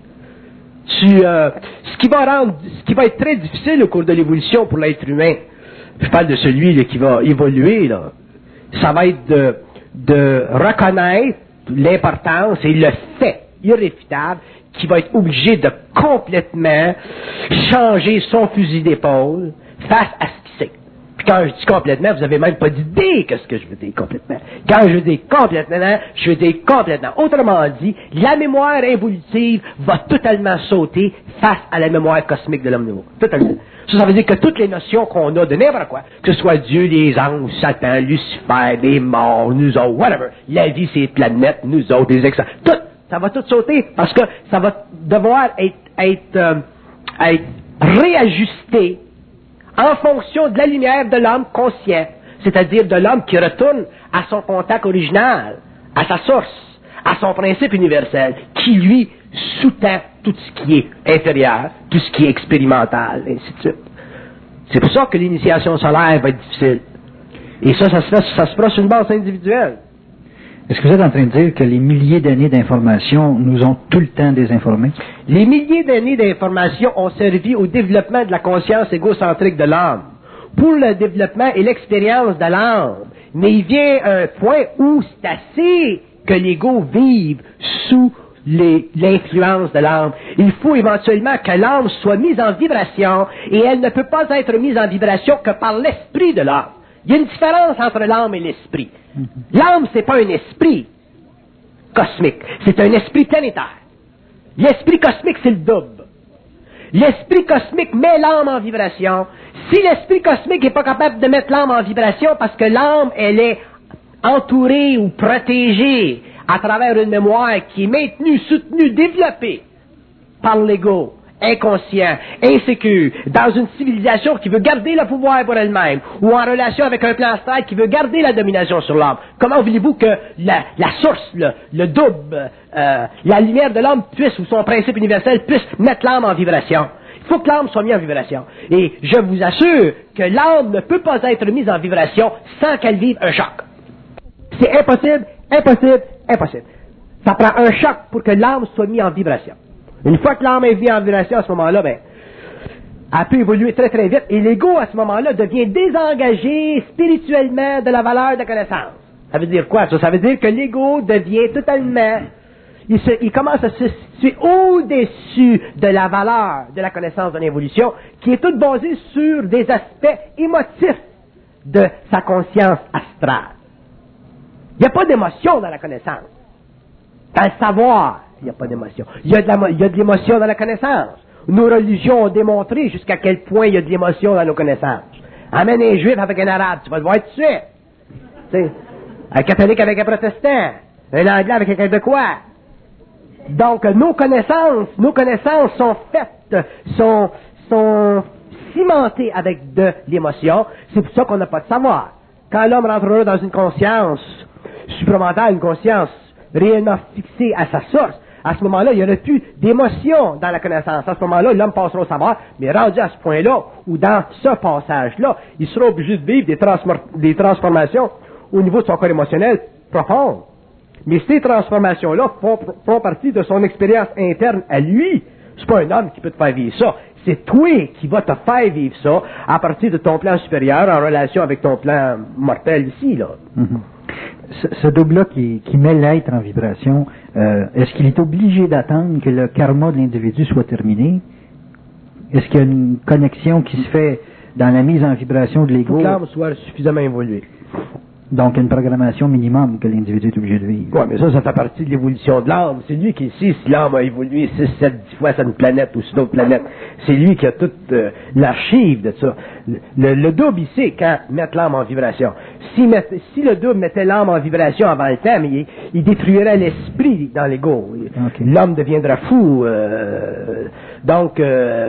Ce qui va être très difficile au cours de l'évolution pour l'être humain, je parle de celui là, qui va évoluer, là, ça va être de reconnaître l'importance et le fait irréfutable qu'il va être obligé de complètement changer son fusil d'épaule face à ce qu'il sait. Puis quand je dis complètement, vous n'avez même pas d'idée de ce que je veux dire complètement. Quand je dis complètement, je veux dire complètement. Autrement dit, la mémoire évolutive va totalement sauter face à la mémoire cosmique de l'homme nouveau. Totalement. Ça veut dire que toutes les notions qu'on a de n'importe quoi, que ce soit Dieu, les anges, Satan, Lucifer, les morts, nous autres, whatever, la vie, ces planètes, nous autres, les extra, tout, ça va tout sauter parce que ça va devoir être réajusté en fonction de la lumière de l'homme conscient, c'est-à-dire de l'homme qui retourne à son contact original, à sa source, à son principe universel, qui lui sous-tend tout ce qui est inférieur, tout ce qui est expérimental, et ainsi de suite. C'est pour ça que l'initiation solaire va être difficile. Et ça se fera sur une base individuelle. Est-ce que vous êtes en train de dire que les milliers d'années d'informations nous ont tout le temps désinformés? Les milliers d'années d'informations ont servi au développement de la conscience égocentrique de l'âme, pour le développement et l'expérience de l'âme. Mais il vient un point où c'est assez que l'ego vive sous l'influence de l'âme. Il faut éventuellement que l'âme soit mise en vibration, et elle ne peut pas être mise en vibration que par l'esprit de l'âme. Il y a une différence entre l'âme et l'esprit. L'âme, c'est pas un esprit cosmique, c'est un esprit planétaire. L'esprit cosmique, c'est le double. L'esprit cosmique met l'âme en vibration. Si l'esprit cosmique n'est pas capable de mettre l'âme en vibration parce que l'âme, elle est entourée ou protégée à travers une mémoire qui est maintenue, soutenue, développée par l'ego, inconscient, insécure, dans une civilisation qui veut garder le pouvoir pour elle-même, ou en relation avec un plan astral qui veut garder la domination sur l'homme. Comment voulez-vous que la source, le double, la lumière de l'homme puisse, ou son principe universel, puisse mettre l'âme en vibration? Il faut que l'âme soit mise en vibration. Et je vous assure que l'âme ne peut pas être mise en vibration sans qu'elle vive un choc. C'est impossible, impossible, impossible. Ça prend un choc pour que l'âme soit mise en vibration. Une fois que l'âme est mise en vibration, à ce moment-là, elle peut évoluer très très vite, et l'ego, à ce moment-là, devient désengagé spirituellement de la valeur de la connaissance. Ça veut dire quoi, ça? Ça veut dire que l'ego devient totalement... Il commence à se situer au-dessus de la valeur de la connaissance de l'évolution, qui est toute basée sur des aspects émotifs de sa conscience astrale. Il n'y a pas d'émotion dans la connaissance. Dans le savoir, il n'y a pas d'émotion. Il y a de l'émotion dans la connaissance. Nos religions ont démontré jusqu'à quel point il y a de l'émotion dans nos connaissances. Amène un juif avec un arabe, tu vas le voir tout de suite. T'sais, un catholique avec un protestant, un anglais avec un québécois. Donc, nos connaissances sont faites, sont cimentées avec de l'émotion. C'est pour ça qu'on n'a pas de savoir. Quand l'homme rentrera dans une conscience supramentale, une conscience réellement fixée à sa source, à ce moment-là, il n'y aura plus d'émotion dans la connaissance. À ce moment-là, l'homme passera au savoir, mais rendu à ce point-là, ou dans ce passage-là, il sera obligé de vivre des transformations au niveau de son corps émotionnel profond. Mais ces transformations-là font partie de son expérience interne à lui. C'est pas un homme qui peut te faire vivre ça. C'est toi qui vas te faire vivre ça à partir de ton plan supérieur en relation avec ton plan mortel ici, là. Mm-hmm. Ce double-là qui met l'être en vibration, est-ce qu'il est obligé d'attendre que le karma de l'individu soit terminé? Est-ce qu'il y a une connexion qui se fait dans la mise en vibration de l'ego? Faut que l'âme soit suffisamment évoluée. Donc, une programmation minimum que l'individu est obligé de vivre. Oui, mais ça fait partie de l'évolution de l'âme. C'est lui qui, si l'âme a évolué 6, 7, 10 fois sur une planète ou sur d'autres planètes, c'est lui qui a toute l'archive de ça. Le double, il sait quand mettre l'âme en vibration. Si le double mettait l'âme en vibration avant le temps, il détruirait l'esprit dans l'ego. Okay. L'homme deviendra fou. Donc,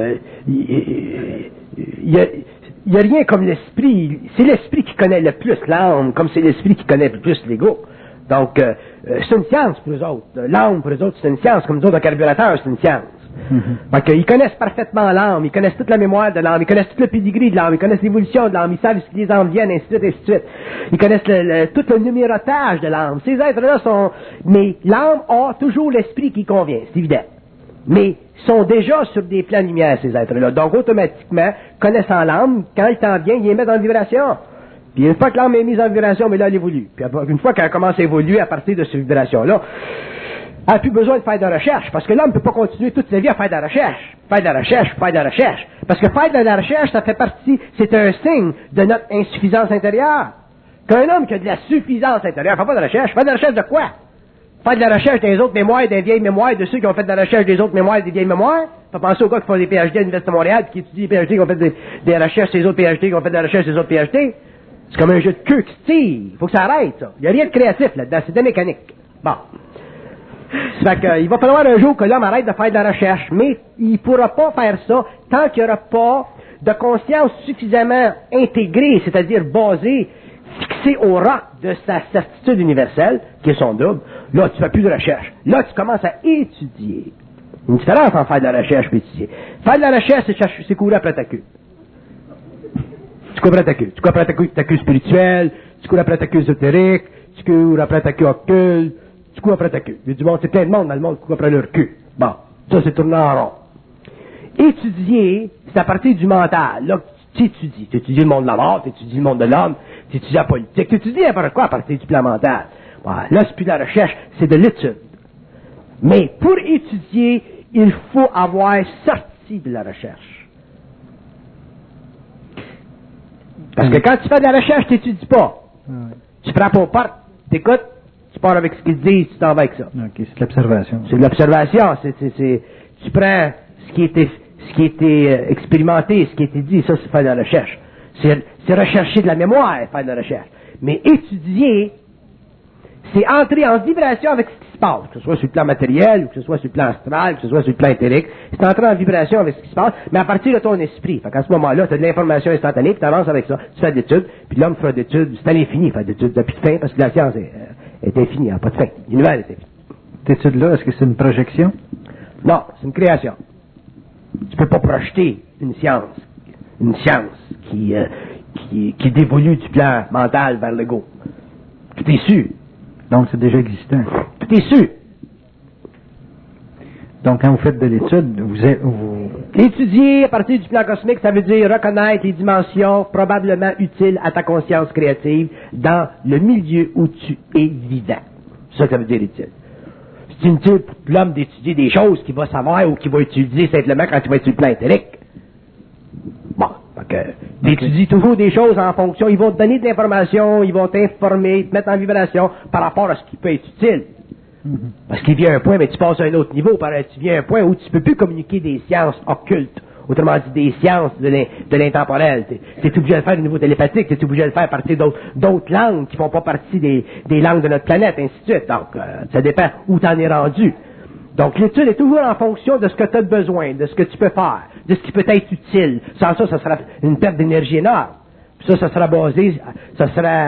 il n'y a rien comme l'esprit. C'est l'esprit qui connaît le plus l'âme, comme c'est l'esprit qui connaît le plus l'ego. Donc, c'est une science pour eux autres. L'âme, pour eux autres, c'est une science. Comme nous autres, un carburateur, c'est une science. Parce qu'ils connaissent parfaitement l'âme, ils connaissent toute la mémoire de l'âme, ils connaissent tout le pédigree de l'âme, ils connaissent l'évolution de l'âme, ils savent ce qui les en viennent, ainsi de suite, ainsi de suite. Ils connaissent tout le numérotage de l'âme. Ces êtres-là sont... Mais l'âme a toujours l'esprit qui convient, c'est évident. Mais sont déjà sur des plans de lumière, ces êtres-là. Donc, automatiquement, connaissant l'âme, quand il t'en vient, ils les mettent en vibration. Puis une fois que l'âme est mise en vibration, mais là, elle évolue. Puis une fois qu'elle commence à évoluer à partir de ces vibrations-là, elle n'a plus besoin de faire de recherche, parce que l'homme ne peut pas continuer toute sa vie à faire de la recherche. Faire de la recherche, faire de la recherche. Parce que faire de la recherche, ça fait partie, c'est un signe de notre insuffisance intérieure. Qu'un homme qui a de la suffisance intérieure, ne fait pas de recherche. Fait de la recherche de quoi? Faire de la recherche des autres mémoires, des vieilles mémoires, de ceux qui ont fait de la recherche des autres mémoires, des vieilles mémoires. Faut penser aux gars qui font des PhD à l'Université de Montréal, puis qui étudient des PhD, qui ont fait des recherches sur les autres PhD, qui ont fait de la recherche sur les autres PhD. C'est comme un jeu de queue qui se tire. Faut que ça arrête, ça. Il n'y a rien de créatif là-dedans, c'est de mécanique. Bon. Ça fait que, il va falloir un jour que l'homme arrête de faire de la recherche, mais il ne pourra pas faire ça tant qu'il n'y aura pas de conscience suffisamment intégrée, c'est-à-dire basée, fixée au roc de sa certitude universelle, qui est son double. Là, tu ne fais plus de recherche. Là, tu commences à étudier. Une différence entre faire de la recherche et étudier. Faire de la recherche, c'est courir après ta queue. Tu cours après ta queue. Tu cours après ta queue spirituelle, tu cours après ta queue ésotérique, tu cours après ta queue occulte, tu cours après ta queue. Il y a du monde, c'est plein de monde dans le monde qui court après leur queue. Bon, ça c'est tourné en rond. Étudier, c'est à partir du mental. Là, tu étudies. Tu étudies le monde de la mort, tu étudies le monde de l'homme, tu étudies la politique, tu étudies n'importe quoi à partir du plan mental. Bon, là, c'est plus de la recherche, c'est de l'étude. Mais pour étudier, il faut avoir sorti de la recherche. Parce que quand tu fais de la recherche, tu n'étudies pas. Tu frappes aux portes, tu écoutes, tu pars avec ce qu'ils disent, tu t'en vas avec ça. Ok, c'est de l'observation. C'est de l'observation. Tu prends ce qui était expérimenté, ce qui était dit, ça, c'est faire de la recherche. C'est rechercher de la mémoire, faire de la recherche. Mais étudier, c'est entrer en vibration avec ce qui se passe, que ce soit sur le plan matériel, ou que ce soit sur le plan astral, que ce soit sur le plan éthérique. C'est entrer en vibration avec ce qui se passe, mais à partir de ton esprit. Fait qu'à ce moment-là, tu as de l'information instantanée, puis tu avances avec ça. Tu fais d'études, puis l'homme fera d'études, c'est à l'infini, faire d'études, depuis de fin, parce que la science est infinie, elle n'a pas de fin. L'univers est infini. Cette étude-là, est-ce que c'est une projection? Non, c'est une création. Tu peux pas projeter une science qui dévolue du plan mental vers l'ego. Tout est sûr. Donc, c'est déjà existant. Tout est sûr. Donc, quand vous faites de l'étude, Étudier à partir du plan cosmique, ça veut dire reconnaître les dimensions probablement utiles à ta conscience créative dans le milieu où tu es vivant. C'est ça que ça veut dire utile. C'est inutile pour l'homme d'étudier des choses qu'il va savoir ou qu'il va utiliser simplement quand il va être sur le plan éthérique. Bon, donc, d'étudier toujours des choses en fonction, ils vont te donner de l'information, ils vont t'informer, te mettre en vibration par rapport à ce qui peut être utile. Parce qu'il vient un point, mais tu passes à un autre niveau, tu viens à un point où tu ne peux plus communiquer des sciences occultes, autrement dit des sciences de l'intemporel. Tu es obligé de le faire au niveau télépathique, tu es obligé de le faire à partir d'autres langues qui ne font pas partie des langues de notre planète, ainsi de suite. Donc, ça dépend où tu en es rendu. Donc, l'étude est toujours en fonction de ce que tu as besoin, de ce que tu peux faire, de ce qui peut être utile. Sans ça, ça sera une perte d'énergie énorme. Puis ça sera basé, ça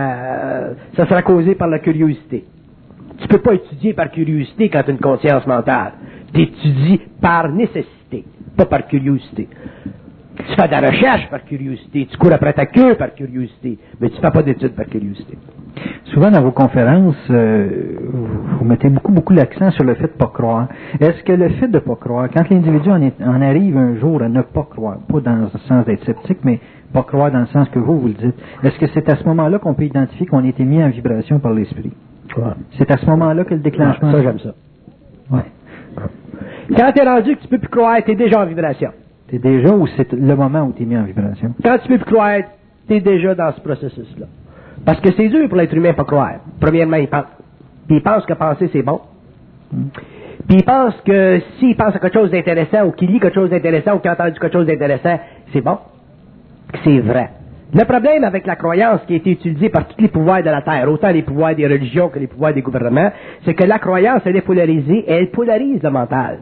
sera causé par la curiosité. Tu peux pas étudier par curiosité quand tu as une conscience mentale. Tu étudies par nécessité, pas par curiosité. Tu fais de la recherche par curiosité, tu cours après ta queue par curiosité, mais tu ne fais pas d'études par curiosité. Souvent dans vos conférences, vous mettez beaucoup l'accent sur le fait de ne pas croire. Est-ce que le fait de ne pas croire, quand l'individu en arrive un jour à ne pas croire, pas dans le sens d'être sceptique, mais pas croire dans le sens que vous le dites, est-ce que c'est à ce moment-là qu'on peut identifier qu'on a été mis en vibration par l'esprit? Ouais. C'est à ce moment-là que le déclenchement... Ça, j'aime ça. Ouais. Quand tu es rendu que tu ne peux plus croire, tu es déjà en vibration. C'est déjà ou c'est le moment où tu es mis en vibration? Quand tu ne peux plus croire, tu es déjà dans ce processus-là. Parce que c'est dur pour l'être humain de pas croire. Premièrement, il pense. Puis il pense que penser, c'est bon. Puis il pense que s'il pense à quelque chose d'intéressant, ou qu'il lit quelque chose d'intéressant, ou qu'il a entendu quelque chose d'intéressant, c'est bon. C'est vrai. Le problème avec la croyance qui a été utilisée par tous les pouvoirs de la Terre, autant les pouvoirs des religions que les pouvoirs des gouvernements, c'est que la croyance, elle est polarisée et elle polarise le mental.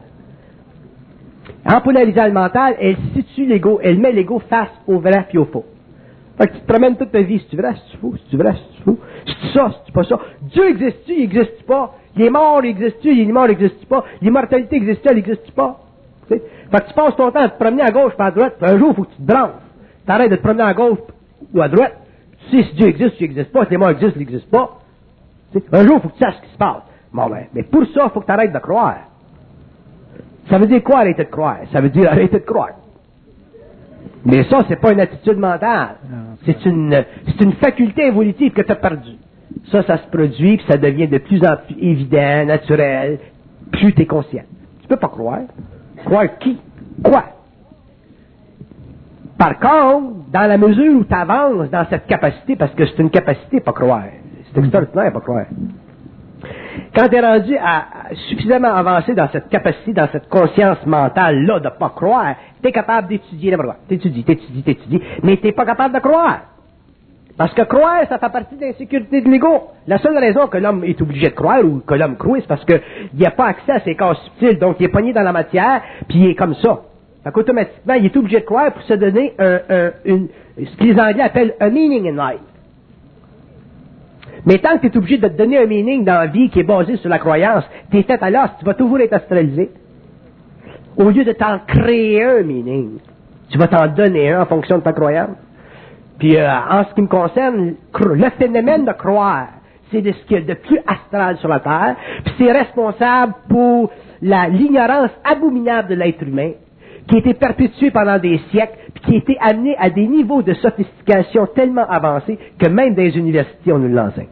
En polarisant le mental, elle situe l'ego, elle met l'ego face au vrai puis au faux. Fait que tu te promènes toute ta vie, si tu vrai, si tu faux, si tu vrai, si tu faux, si tu ça, si tu pas ça. Dieu existe-tu, il n'existe pas. Il est mort, il existe-tu, il est mort, il n'existe pas. L'immortalité existe-tu, elle n'existe pas. T'sais? Fait que tu passes ton temps à te promener à gauche et à droite, puis un jour, il faut que tu te branches. T'arrêtes de te promener à gauche ou à droite. Tu sais si Dieu existe, il n'existe pas, si les morts existent, il n'existe pas. T'sais? Un jour, il faut que tu saches ce qui se passe. Bon, ben, mais pour ça, il faut que tu arrêtes de croire. Ça veut dire quoi, arrêter de croire? Ça veut dire arrêter de croire. Mais ça, c'est pas une attitude mentale. C'est une faculté évolutive que tu as perdue. Ça se produit, puis ça devient de plus en plus évident, naturel, plus tu es conscient. Tu peux pas croire. Croire qui? Quoi? Par contre, dans la mesure où tu avances dans cette capacité, parce que c'est une capacité pas croire. C'est extraordinaire pas croire. Quand tu es rendu à suffisamment avancé dans cette capacité, dans cette conscience mentale-là de ne pas croire, tu es capable d'étudier n'importe quoi. T'étudies, mais tu n'es pas capable de croire. Parce que croire, ça fait partie de l'insécurité de l'ego. La seule raison que l'homme est obligé de croire, ou que l'homme croit, c'est parce qu'il n'y a pas accès à ses corps subtils, donc il est pogné dans la matière, puis il est comme ça. Donc automatiquement, il est obligé de croire pour se donner ce que les Anglais appellent un meaning in life. Mais tant que tu es obligé de te donner un meaning dans la vie qui est basé sur la croyance, tu es fait à l'os, tu vas toujours être astralisé. Au lieu de t'en créer un meaning, tu vas t'en donner un en fonction de ta croyance. Puis en ce qui me concerne, le phénomène de croire, c'est de ce qu'il y a de plus astral sur la Terre, puis c'est responsable pour l'ignorance abominable de l'être humain, qui a été perpétuée pendant des siècles, puis qui a été amenée à des niveaux de sophistication tellement avancés que même dans les universités, on nous l'enseigne.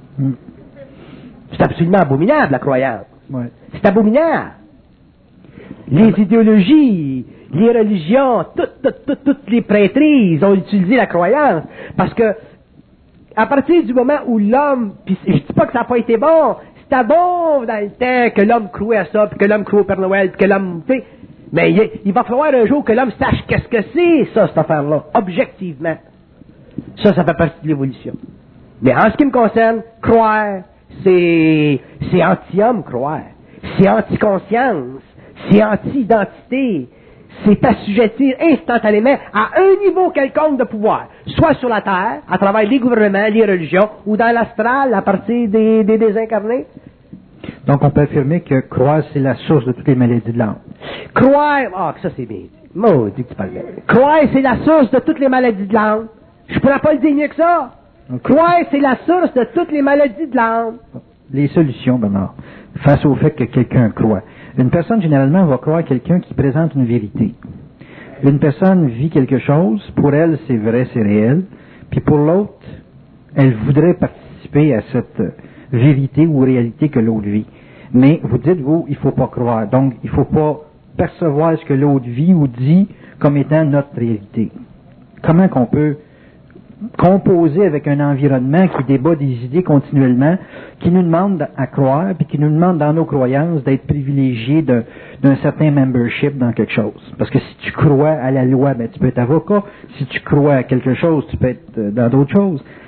C'est absolument abominable, la croyance. Ouais. C'est abominable. Les idéologies, les religions, toutes les prêtrises ont utilisé la croyance, parce que à partir du moment où l'homme, puis je dis pas que ça n'a pas été bon, c'était bon dans le temps que l'homme croyait à ça, puis que l'homme croyait au Père Noël, puis que l'homme, tu sais, mais il va falloir un jour que l'homme sache qu'est-ce que c'est, ça, cette affaire-là, objectivement. Ça fait partie de l'évolution. Mais en ce qui me concerne, croire, c'est anti-homme, croire. C'est anti-conscience. C'est anti-identité. C'est assujettir instantanément à un niveau quelconque de pouvoir. Soit sur la Terre, à travers les gouvernements, les religions, ou dans l'astral, à partir des désincarnés. Donc, on peut affirmer que croire, c'est la source de toutes les maladies de l'âme. Croire, ça c'est bien. Maudit que tu parles bien. Croire, c'est la source de toutes les maladies de l'âme. Je pourrais pas le dire mieux que ça. Okay. Croire, c'est la source de toutes les maladies de l'âme. Les solutions, Bernard, face au fait que quelqu'un croit. Une personne, généralement, va croire quelqu'un qui présente une vérité. Une personne vit quelque chose, pour elle, c'est vrai, c'est réel, puis pour l'autre, elle voudrait participer à cette vérité ou réalité que l'autre vit. Mais vous dites, vous, il faut pas croire. Donc, il faut pas percevoir ce que l'autre vit ou dit comme étant notre réalité. Comment qu'on peut composer avec un environnement qui débat des idées continuellement, qui nous demande à croire, puis qui nous demande dans nos croyances d'être privilégiés d'un certain membership dans quelque chose. Parce que si tu crois à la loi, ben tu peux être avocat. Si tu crois à quelque chose, tu peux être dans d'autres choses.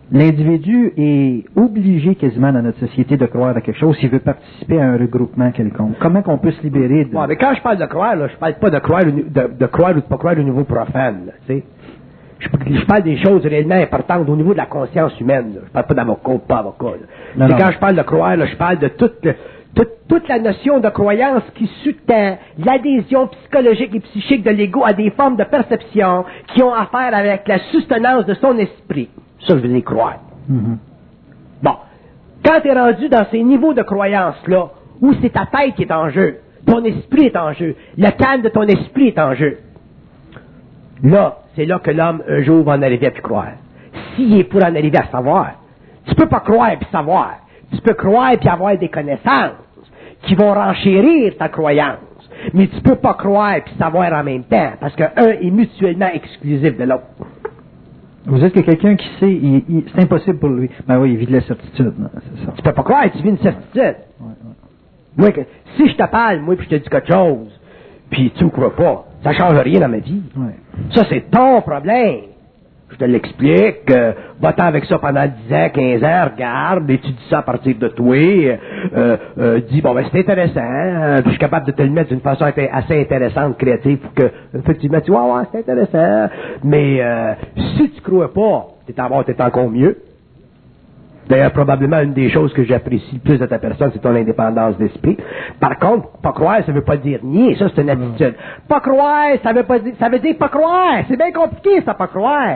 l'individu est obligé quasiment dans notre société de croire à quelque chose s'il veut participer à un regroupement quelconque. Comment qu'on peut se libérer de... Ouais, mais quand je parle de croire, là, je parle pas de croire, de croire ou de pas croire au niveau profane, là, tu sais. Je parle des choses réellement importantes au niveau de la conscience humaine, là. Je parle pas d'avocat ou pas avocat, là. Mais quand je parle de croire, là, je parle de toute la notion de croyance qui sous-tend l'adhésion psychologique et psychique de l'ego à des formes de perception qui ont affaire avec la soutenance de son esprit. Ça, je veux dire croire. Mm-hmm. Bon. Quand tu es rendu dans ces niveaux de croyance-là, où c'est ta tête qui est en jeu, ton esprit est en jeu, le calme de ton esprit est en jeu, là, c'est là que l'homme, un jour, va en arriver à plus croire. S'il est pour en arriver à savoir, tu peux pas croire puis savoir. Tu peux croire puis avoir des connaissances qui vont renchérir ta croyance. Mais tu peux pas croire puis savoir en même temps, parce qu'un est mutuellement exclusif de l'autre. Vous êtes que quelqu'un qui sait, c'est impossible pour lui. Ben oui, il vit de la certitude, c'est ça. Tu peux pas croire, tu vis une certitude. Moi, si je te parle, moi, puis je te dis quelque chose, puis tu ne crois pas, ça change rien dans ma vie. Ouais. Ça, c'est ton problème. Je te l'explique, va-t'en avec ça pendant 10 ans, 15 ans, regarde, étudie ça à partir de toi, dis, bon, ben, c'est intéressant, puis je suis capable de te le mettre d'une façon assez intéressante, créative, pour que, effectivement, tu vois, ouais, c'est intéressant, mais si tu crois pas, t'es encore mieux. D'ailleurs, probablement, une des choses que j'apprécie le plus de ta personne, c'est ton indépendance d'esprit. Par contre, pas croire, ça veut pas dire nier. Ça, c'est une attitude. Pas croire, ça veut dire pas croire. C'est bien compliqué, ça, pas croire.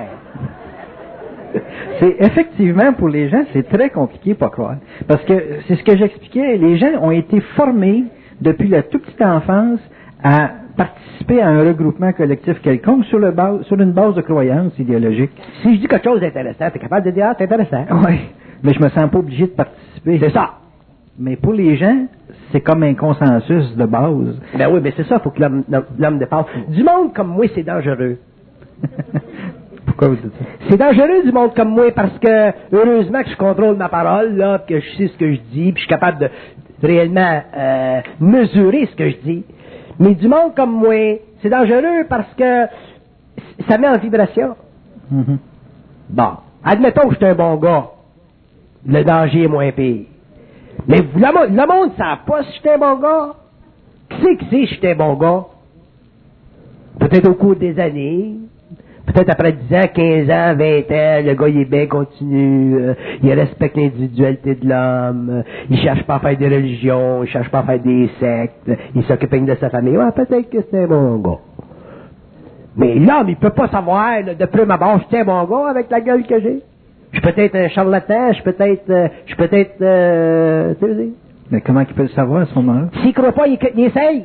C'est effectivement, pour les gens, c'est très compliqué pas croire. Parce que, c'est ce que j'expliquais, les gens ont été formés, depuis la toute petite enfance, à participer à un regroupement collectif quelconque sur une base de croyances idéologiques. Si je dis quelque chose d'intéressant, t'es capable de dire, ah, c'est intéressant. Oui. Mais je me sens pas obligé de participer. C'est ça. Mais pour les gens, c'est comme un consensus de base. Ben oui, mais c'est ça, il faut que l'homme dépasse. Du monde comme moi, c'est dangereux. Pourquoi vous dites ça? C'est dangereux du monde comme moi parce que, heureusement que je contrôle ma parole, là, que je sais ce que je dis, puis je suis capable de réellement mesurer ce que je dis. Mais du monde comme moi, c'est dangereux parce que ça met en vibration. Mm-hmm. Bon, admettons que je suis un bon gars. Le danger est moins pire. Mais le monde ne sait pas si je suis un bon gars. Qui c'est si je suis un bon gars? Peut-être au cours des années. Peut-être après 10 ans, 15 ans, 20 ans, le gars il est bien continu, il respecte l'individualité de l'homme, il cherche pas à faire des religions, il cherche pas à faire des sectes, il s'occupe de sa famille. Ouais, peut-être que c'est un bon gars. Mais l'homme, il peut pas savoir, là, de prime abord, je suis un bon gars avec la gueule que j'ai. Je suis peut-être un charlatan, je suis peut-être, tu sais. Mais comment il peut le savoir à ce moment-là? S'il croit pas, il essaye.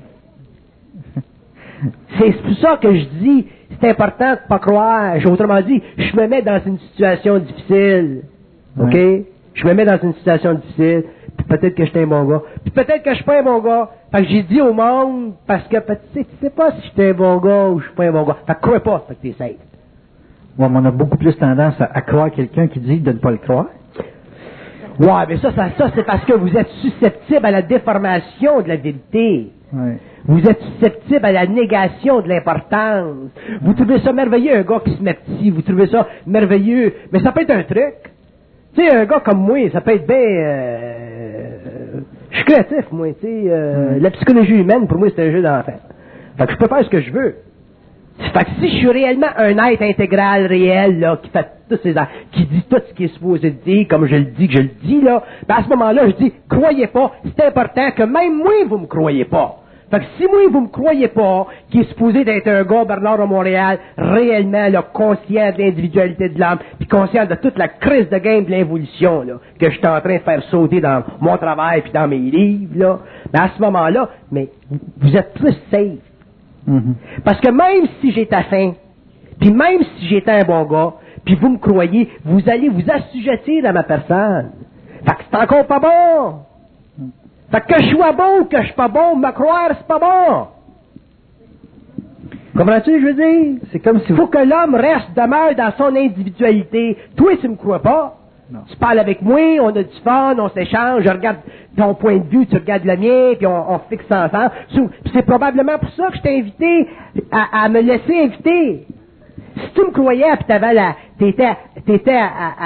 C'est pour ça que je dis, c'est important de pas croire. Autrement dit, je me mets dans une situation difficile. OK? Ouais. Je me mets dans une situation difficile. Puis peut-être que je suis un bon gars. Puis peut-être que je suis pas un bon gars. Fait que j'ai dit au monde, parce que tu sais pas si je suis un bon gars ou je suis pas un bon gars. Fait que crois pas, fait que t'es safe. Ouais, mais on a beaucoup plus tendance à croire quelqu'un qui dit de ne pas le croire. Ouais, mais ça c'est parce que vous êtes susceptible à la déformation de la vérité. Ouais. Vous êtes susceptible à la négation de l'importance. Vous trouvez ça merveilleux, un gars qui se met petit. Vous trouvez ça merveilleux. Mais ça peut être un truc. Tu sais, un gars comme moi, ça peut être bien... je suis créatif, moi. Tu sais, la psychologie humaine, pour moi, c'est un jeu d'enfant. Fait que je peux faire ce que je veux. Fait que si je suis réellement un être intégral réel, là, qui fait tous ces qui dit tout ce qui est supposé dire, comme je le dis, que je le dis, là, ben à ce moment-là, je dis, croyez pas, c'est important que même moi, vous me croyez pas. Fait que si moi, vous me croyez pas, qui est supposé d'être un gars, Bernard à Montréal, réellement, là, conscient de l'individualité de l'âme, puis conscient de toute la crise de game de l'involution, là, que je suis en train de faire sauter dans mon travail puis dans mes livres, là, ben à ce moment-là, mais vous êtes plus safe. Mm-hmm. Parce que même si j'étais faim, puis même si j'étais un bon gars, puis vous me croyez, vous allez vous assujettir à ma personne. Fait que c'est encore pas bon. Fait que je sois bon ou que je suis pas bon, me croire, c'est pas bon. Comprends-tu, je veux dire? C'est comme si... Il faut que l'homme demeure dans son individualité. Toi, tu me crois pas. Non. Tu parles avec moi, on a du fun, on s'échange, je regarde ton point de vue, tu regardes le mien, puis on fixe ensemble. Puis c'est probablement pour ça que je t'ai invité à me laisser inviter. Si tu me croyais, puis t'étais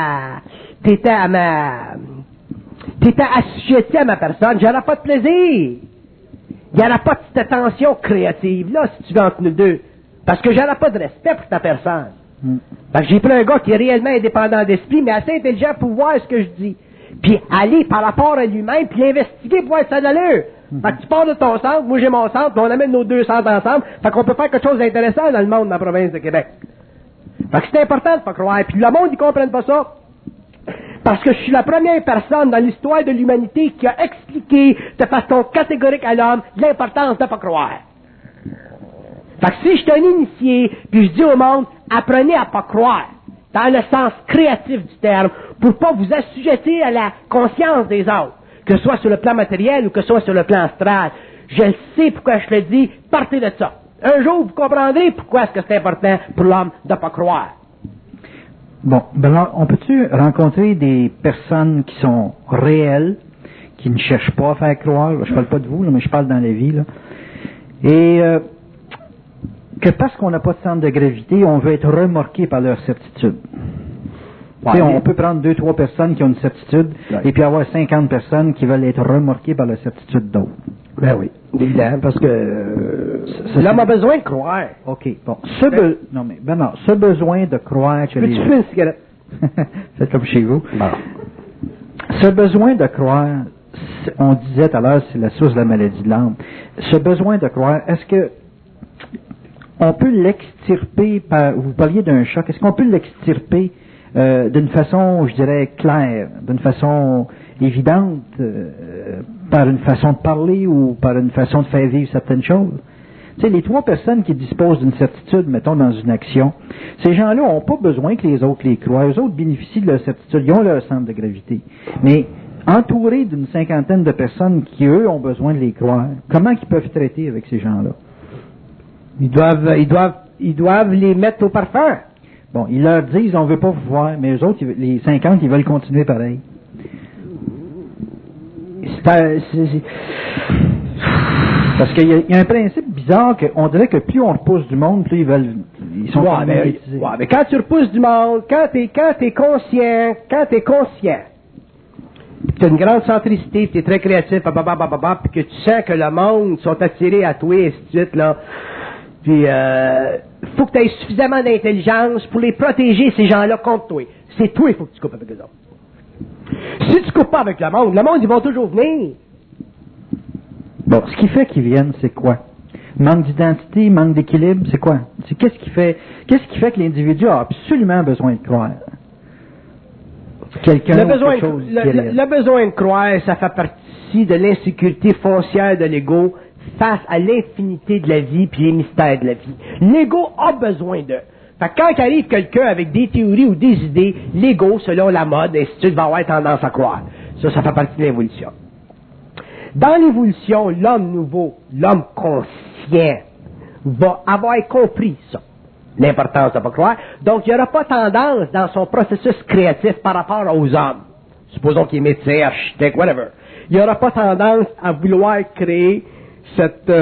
assujetti à ma personne, j'aurais pas de plaisir. Il n'y aura pas de cette tension créative, là, si tu veux, entre nous deux. Parce que j'aurais pas de respect pour ta personne. Fait que j'ai pris un gars qui est réellement indépendant d'esprit, mais assez intelligent pour voir ce que je dis. Puis aller par rapport à lui-même, puis l'investiguer pour voir ça d'allure. Fait que tu pars de ton centre, moi j'ai mon centre, puis on amène nos deux centres ensemble, fait qu'on peut faire quelque chose d'intéressant dans le monde, dans la province de Québec. Fait que c'est important de pas croire. Puis le monde, ils comprennent pas ça. Parce que je suis la première personne dans l'histoire de l'humanité qui a expliqué de façon catégorique à l'homme l'importance de pas croire. Fait que si je suis un initié, puis je dis au monde, apprenez à pas croire, dans le sens créatif du terme, pour pas vous assujettir à la conscience des autres, que ce soit sur le plan matériel ou que ce soit sur le plan astral. Je le sais pourquoi je le dis, partez de ça. Un jour, vous comprendrez pourquoi est-ce que c'est important pour l'homme de pas croire. Bon, Bernard, on peut-tu rencontrer des personnes qui sont réelles, qui ne cherchent pas à faire croire, je parle pas de vous, là, mais je parle dans la vie, là, et que parce qu'on n'a pas de centre de gravité, on veut être remorqué par leur certitude. Ouais, on peut prendre 2-3 personnes qui ont une certitude, et puis avoir 50 personnes qui veulent être remorquées par la certitude d'autres. Ben oui, évidemment, parce que l'homme a besoin de croire. OK, bon. Non, mais Bernard, ce besoin de croire que les... Tu fais une cigarette? C'est comme chez vous. Bon. Ce besoin de croire, on disait tout à l'heure, c'est la source de la maladie de l'âme. Ce besoin de croire, est-ce que on peut l'extirper par... Vous parliez d'un choc, est-ce qu'on peut l'extirper d'une façon, je dirais, claire, d'une façon évidente, par une façon de parler ou par une façon de faire vivre certaines choses? Tu sais, les 3 personnes qui disposent d'une certitude, mettons, dans une action, ces gens-là n'ont pas besoin que les autres les croient. Eux autres bénéficient de leur certitude, ils ont leur centre de gravité. Mais entourés d'une 50aine de personnes qui, eux, ont besoin de les croire, comment ils peuvent traiter avec ces gens-là? Ils doivent les mettre au parfum. Bon, ils leur disent, on veut pas vous voir, mais eux autres, les 50, ils veulent continuer pareil. Parce qu'il y a un principe bizarre qu'on dirait que plus on repousse du monde, plus ils sont mais quand tu repousses du monde, quand t'es conscient, tu as une grande centricité, tu es très créatif, puis que tu sens que le monde sont attirés à toi, et ainsi de suite, là. Puis, faut que tu aies suffisamment d'intelligence pour les protéger, ces gens-là, contre toi. C'est toi, il faut que tu coupes avec eux autres. Si tu coupes pas avec le monde, ils vont toujours venir. Bon, ce qui fait qu'ils viennent, c'est quoi? Manque d'identité, manque d'équilibre, c'est quoi? Qu'est-ce qui fait que l'individu a absolument besoin de croire? Le besoin de croire, ça fait partie de l'insécurité foncière de l'ego face à l'infinité de la vie puis les mystères de la vie. L'ego a besoin d'eux. Fait que quand arrive quelqu'un avec des théories ou des idées, l'ego, selon la mode, ainsi de suite, va avoir tendance à croire. Ça fait partie de l'évolution. Dans l'évolution, l'homme nouveau, l'homme conscient, va avoir compris ça, l'importance de ne pas croire. Donc, il n'y aura pas tendance dans son processus créatif par rapport aux hommes. Supposons qu'il est médecin, architecte, whatever. Il n'y aura pas tendance à vouloir créer cette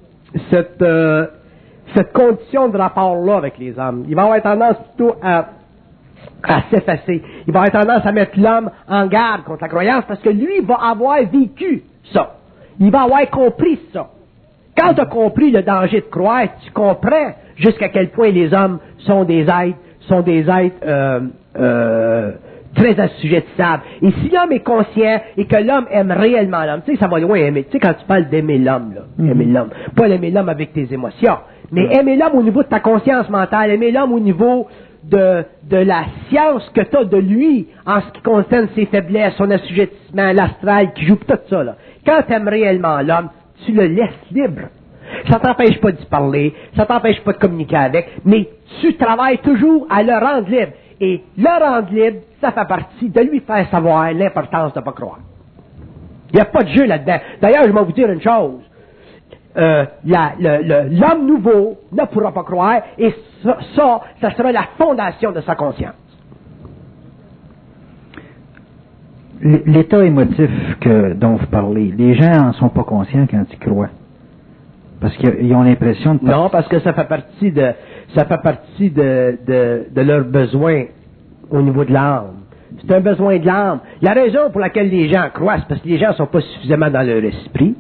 condition de rapport-là avec les hommes. Il va avoir tendance plutôt à s'effacer. Il va avoir tendance à mettre l'homme en garde contre la croyance parce que lui va avoir vécu ça. Il va avoir compris ça. Quand tu as compris le danger de croire, tu comprends jusqu'à quel point les hommes sont des êtres très assujettissables. Et si l'homme est conscient et que l'homme aime réellement l'homme, tu sais, ça va loin aimer. Tu sais, quand tu parles d'aimer l'homme, là, aimer l'homme, pas aimer l'homme avec tes émotions, mais aimer l'homme au niveau de ta conscience mentale, aimer l'homme au niveau de la science que tu as de lui en ce qui concerne ses faiblesses, son assujettissement, l'astral qui joue tout ça, là. Quand tu aimes réellement l'homme, tu le laisses libre. Ça t'empêche pas d'y parler, ça t'empêche pas de communiquer avec, mais tu travailles toujours à le rendre libre. Et le rendre libre, ça fait partie de lui faire savoir l'importance de ne pas croire. Il n'y a pas de jeu là-dedans. D'ailleurs, je vais vous dire une chose. L'homme nouveau ne pourra pas croire, et ça sera la fondation de sa conscience. L'état émotif dont vous parlez, les gens n'en sont pas conscients quand ils croient. Parce qu'ils ont l'impression de... Non, parce que ça fait partie de leurs besoins au niveau de l'âme. C'est un besoin de l'âme. La raison pour laquelle les gens croient, c'est parce que les gens ne sont pas suffisamment dans leur esprit.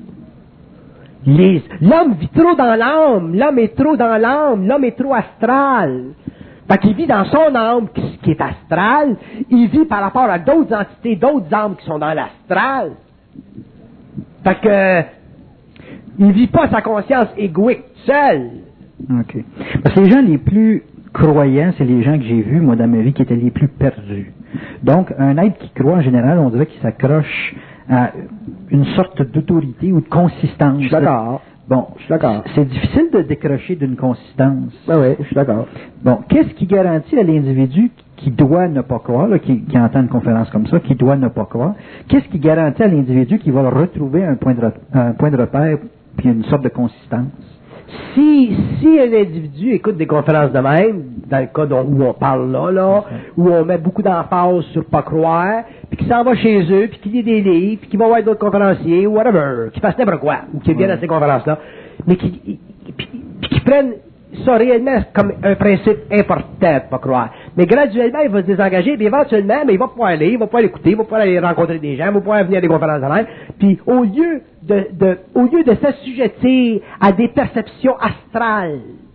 L'homme vit trop dans l'âme, l'homme est trop dans l'âme, l'homme est trop astral. Fait qu'il vit dans son âme qui est astrale, il vit par rapport à d'autres entités, d'autres âmes qui sont dans l'astral. Fait que il vit pas sa conscience égoïque seul. OK. Parce que les gens les plus croyants, c'est les gens que j'ai vus, moi, dans ma vie, qui étaient les plus perdus. Donc, un être qui croit, en général, on dirait qu'il s'accroche à une sorte d'autorité ou de consistance. Je suis d'accord. Bon, je suis d'accord. C'est difficile de décrocher d'une consistance. Ben oui, je suis d'accord. Bon, qu'est-ce qui garantit à l'individu qui doit ne pas croire, là, qui entend une conférence comme ça, qui doit ne pas croire, qu'est-ce qui garantit à l'individu qu'il va retrouver un point de repère puis une sorte de consistance? Si un individu écoute des conférences de même, dans le cas où on parle là, où on met beaucoup d'emphase sur pas croire, puis qu'il s'en va chez eux, puis qu'il lit des livres, puis qu'il va voir d'autres conférenciers, ou whatever, qu'il fasse n'importe quoi, ou qu'il vienne à ces conférences-là, mais qu'il prenne ça réellement comme un principe important de pas croire. Mais graduellement, il va se désengager, puis éventuellement, mais il va pouvoir aller, il va pouvoir l'écouter, il va pouvoir aller rencontrer des gens, il va pouvoir venir à des conférences de même, puis au lieu de s'assujettir à des perceptions astrales,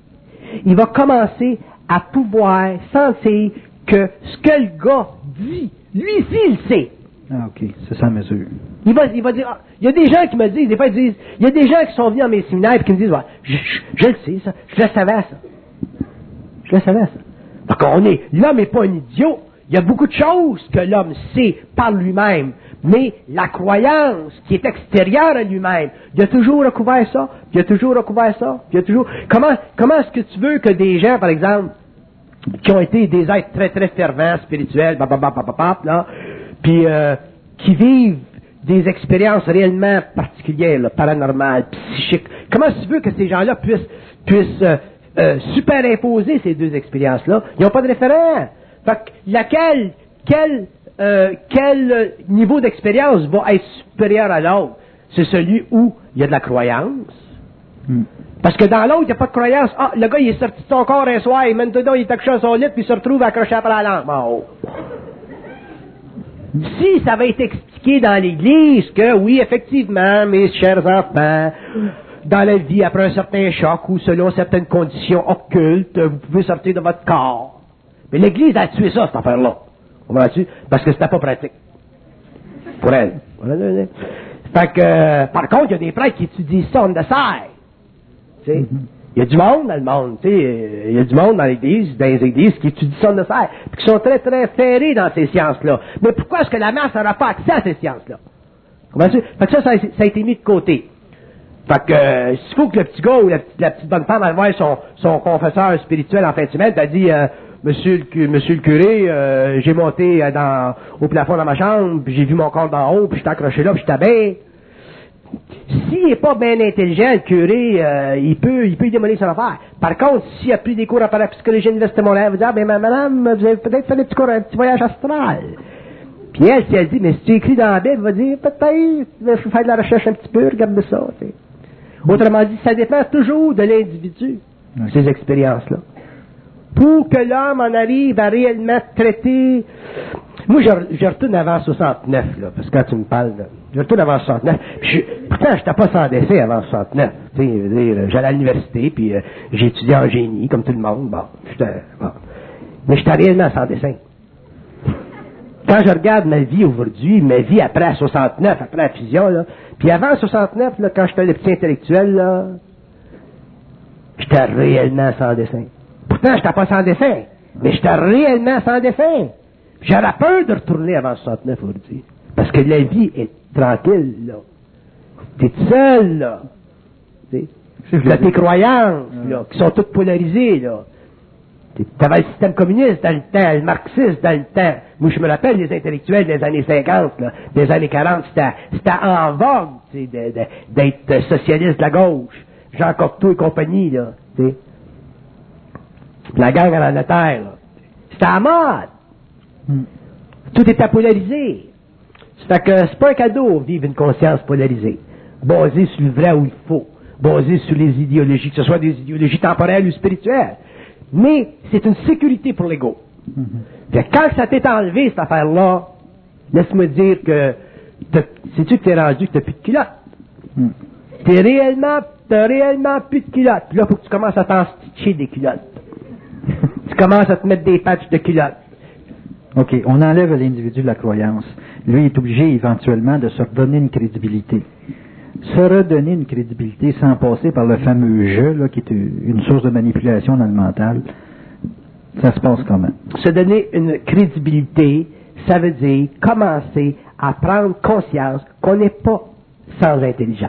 il va commencer à pouvoir sentir que ce que le gars dit, lui aussi, il le sait. Ah, OK, c'est ça, mesure. Il va dire, il y a des gens qui me disent, des fois, ils disent, il y a des gens qui sont venus dans mes séminaires et qui me disent, ouais, je le sais, ça, je le savais, ça. Je le savais, ça. Donc, l'homme n'est pas un idiot. Il y a beaucoup de choses que l'homme sait par lui-même. Mais la croyance qui est extérieure à lui-même, il a toujours recouvert ça, il a toujours recouvert ça, il a toujours... Comment est-ce que tu veux que des gens, par exemple, qui ont été des êtres très, très fervents, spirituels, là, puis qui vivent des expériences réellement particulières, là, paranormales, psychiques, comment tu veux que ces gens-là puissent superimposer ces deux expériences-là? Ils n'ont pas de référent. Fait que quel niveau d'expérience va être supérieur à l'autre? C'est celui où il y a de la croyance. Parce que dans l'autre, il n'y a pas de croyance. Ah, le gars, il est sorti de son corps un soir, il maintenant, il est accroché à son lit, puis il se retrouve accroché après la lampe. Oh. Si ça va être expliqué dans l'Église que, oui, effectivement, mes chers enfants, dans la vie, après un certain choc ou selon certaines conditions occultes, vous pouvez sortir de votre corps. Mais l'Église a tué ça, cette affaire-là. Comprends-tu? Parce que c'était pas pratique. Pour elle. Fait que, par contre, il y a des prêtres qui étudient ça on the side. Tu sais? Il y a du monde dans le monde, tu sais. Il y a du monde dans les églises qui étudient ça on the side, puis qui sont très, très ferrés dans ces sciences-là. Mais pourquoi est-ce que la masse n'aura pas accès à ces sciences-là? Comprends-tu? Fait que ça a été mis de côté. Fait que, s'il faut que le petit gars ou la petite bonne femme aille voir son confesseur spirituel en fin de semaine, t'as dit, Monsieur le curé, j'ai monté au plafond dans ma chambre, puis j'ai vu mon corps d'en haut, puis j'étais accroché là, puis j'étais bien. S'il n'est pas bien intelligent, le curé, il peut y démolir son affaire. Par contre, s'il a pris des cours à parapsychologie à l'Université de Montréal, il va dire, ah, ben, madame, vous avez peut-être fait un petit voyage astral. Puis elle, si elle dit, mais si tu écris dans la Bible, elle va dire, peut-être, il faut faire de la recherche un petit peu, regarde ça, tu sais. Autrement dit, ça dépend toujours de l'individu, ces expériences-là. Pour que l'homme en arrive à réellement traiter... Moi, je retourne avant 69, là, parce que quand tu me parles, je retourne avant 69. Pourtant, je n'étais pas sans dessin avant 69. Tu sais, j'allais à l'université, puis j'ai étudié en génie, comme tout le monde. Bon. Mais j'étais réellement sans dessin. Quand je regarde ma vie aujourd'hui, ma vie après 69, après la fusion, là, puis avant 69, là, quand j'étais le petit intellectuel, là, j'étais réellement sans dessin. Pourtant, je n'étais pas sans dessin, mais j'étais réellement sans dessin. J'aurais peur de retourner avant 69 aujourd'hui. Parce que la vie est tranquille, là. T'es seul, là. T'as tes croyances, là, qui sont toutes polarisées, là. T'avais le système communiste dans le temps, le marxiste dans le temps. Moi, je me rappelle des intellectuels des années 50, là, des années 40, c'était en vogue, tu sais, d'être socialiste de la gauche. Jean Cocteau et compagnie, là, tu sais. La gang à la terre, là. C'était à mode. Tout était polarisé. Ça fait que c'est pas un cadeau vivre une conscience polarisée, basée sur le vrai ou le faux, basée sur les idéologies, que ce soit des idéologies temporelles ou spirituelles. Mais c'est une sécurité pour l'ego. Fait que quand ça t'est enlevé, cette affaire-là, laisse-moi dire que sais-tu que t'es rendu que t'as plus de culotte? T'as réellement plus de culotte. Puis là, faut que tu commences à t'en stitcher des culottes. Tu commences à te mettre des patchs de culottes. OK, on enlève l'individu de la croyance. Lui, il est obligé éventuellement de se redonner une crédibilité. Se redonner une crédibilité sans passer par le fameux jeu, là, qui est une source de manipulation dans le mental, ça se passe comment? Se donner une crédibilité, ça veut dire commencer à prendre conscience qu'on n'est pas sans intelligence.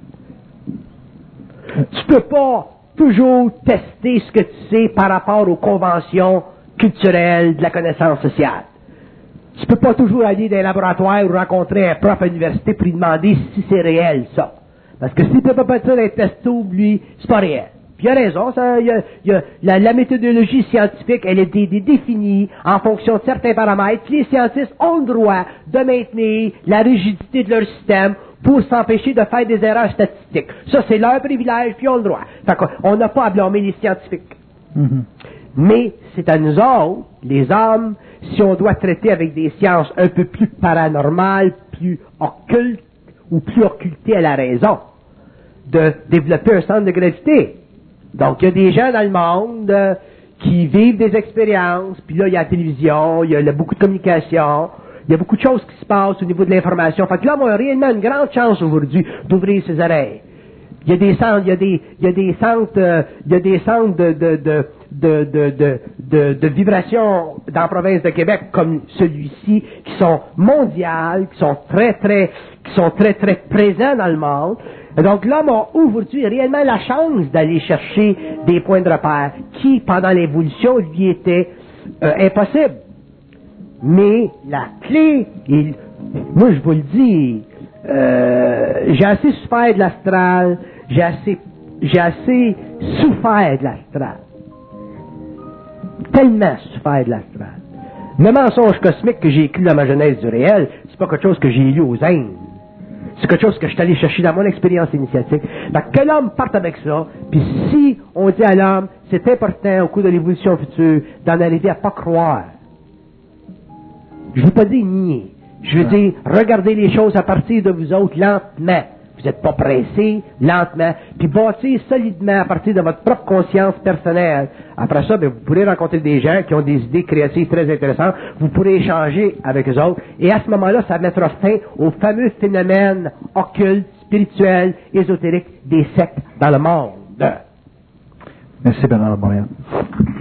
Tu peux pas toujours tester ce que tu sais par rapport aux conventions culturelles de la connaissance sociale. Tu peux pas toujours aller dans un laboratoire ou rencontrer un prof à l'université pour lui demander si c'est réel, ça. Parce que s'il peut pas dire un testo, lui, c'est pas réel. Puis il a raison, la méthodologie scientifique, elle est définie en fonction de certains paramètres, puis les scientifiques ont le droit de maintenir la rigidité de leur système pour s'empêcher de faire des erreurs statistiques. Ça, c'est leur privilège, puis ils ont le droit. Fait qu'on n'a pas à blâmer les scientifiques. Mais c'est à nous autres, les hommes, si on doit traiter avec des sciences un peu plus paranormales, plus occultes, ou plus occultées à la raison, de développer un centre de gravité. Donc, il y a des gens dans le monde qui vivent des expériences, puis là, il y a la télévision, il y a beaucoup de communication, il y a beaucoup de choses qui se passent au niveau de l'information. Fait que là, on a réellement une grande chance aujourd'hui d'ouvrir ses oreilles. Il y a des centres, de vibrations dans la province de Québec comme celui-ci, qui sont mondiales, qui sont très présents dans le monde. Et donc l'homme a aujourd'hui réellement la chance d'aller chercher des points de repère qui, pendant l'évolution, lui étaient impossibles. Mais la clé, moi je vous le dis, j'ai assez souffert de l'astral, j'ai assez souffert de l'astral. Tellement souffert de l'astral. Le mensonge cosmique que j'ai écrit dans ma Genèse du réel, c'est pas quelque chose que j'ai lu aux Indes. C'est quelque chose que je suis allé chercher dans mon expérience initiatique. Donc, que l'homme parte avec ça, puis si on dit à l'homme, c'est important au cours de l'évolution future d'en arriver à pas croire. Je ne veux pas dire nier. Je veux dire, regardez les choses à partir de vous autres lentement. Vous n'êtes pas pressés, lentement, puis bâtir solidement à partir de votre propre conscience personnelle. Après ça, vous pourrez rencontrer des gens qui ont des idées créatives très intéressantes, vous pourrez échanger avec eux autres, et à ce moment-là, ça mettra fin au fameux phénomène occulte, spirituel, ésotérique des sectes dans le monde. Merci Bernard Montréal.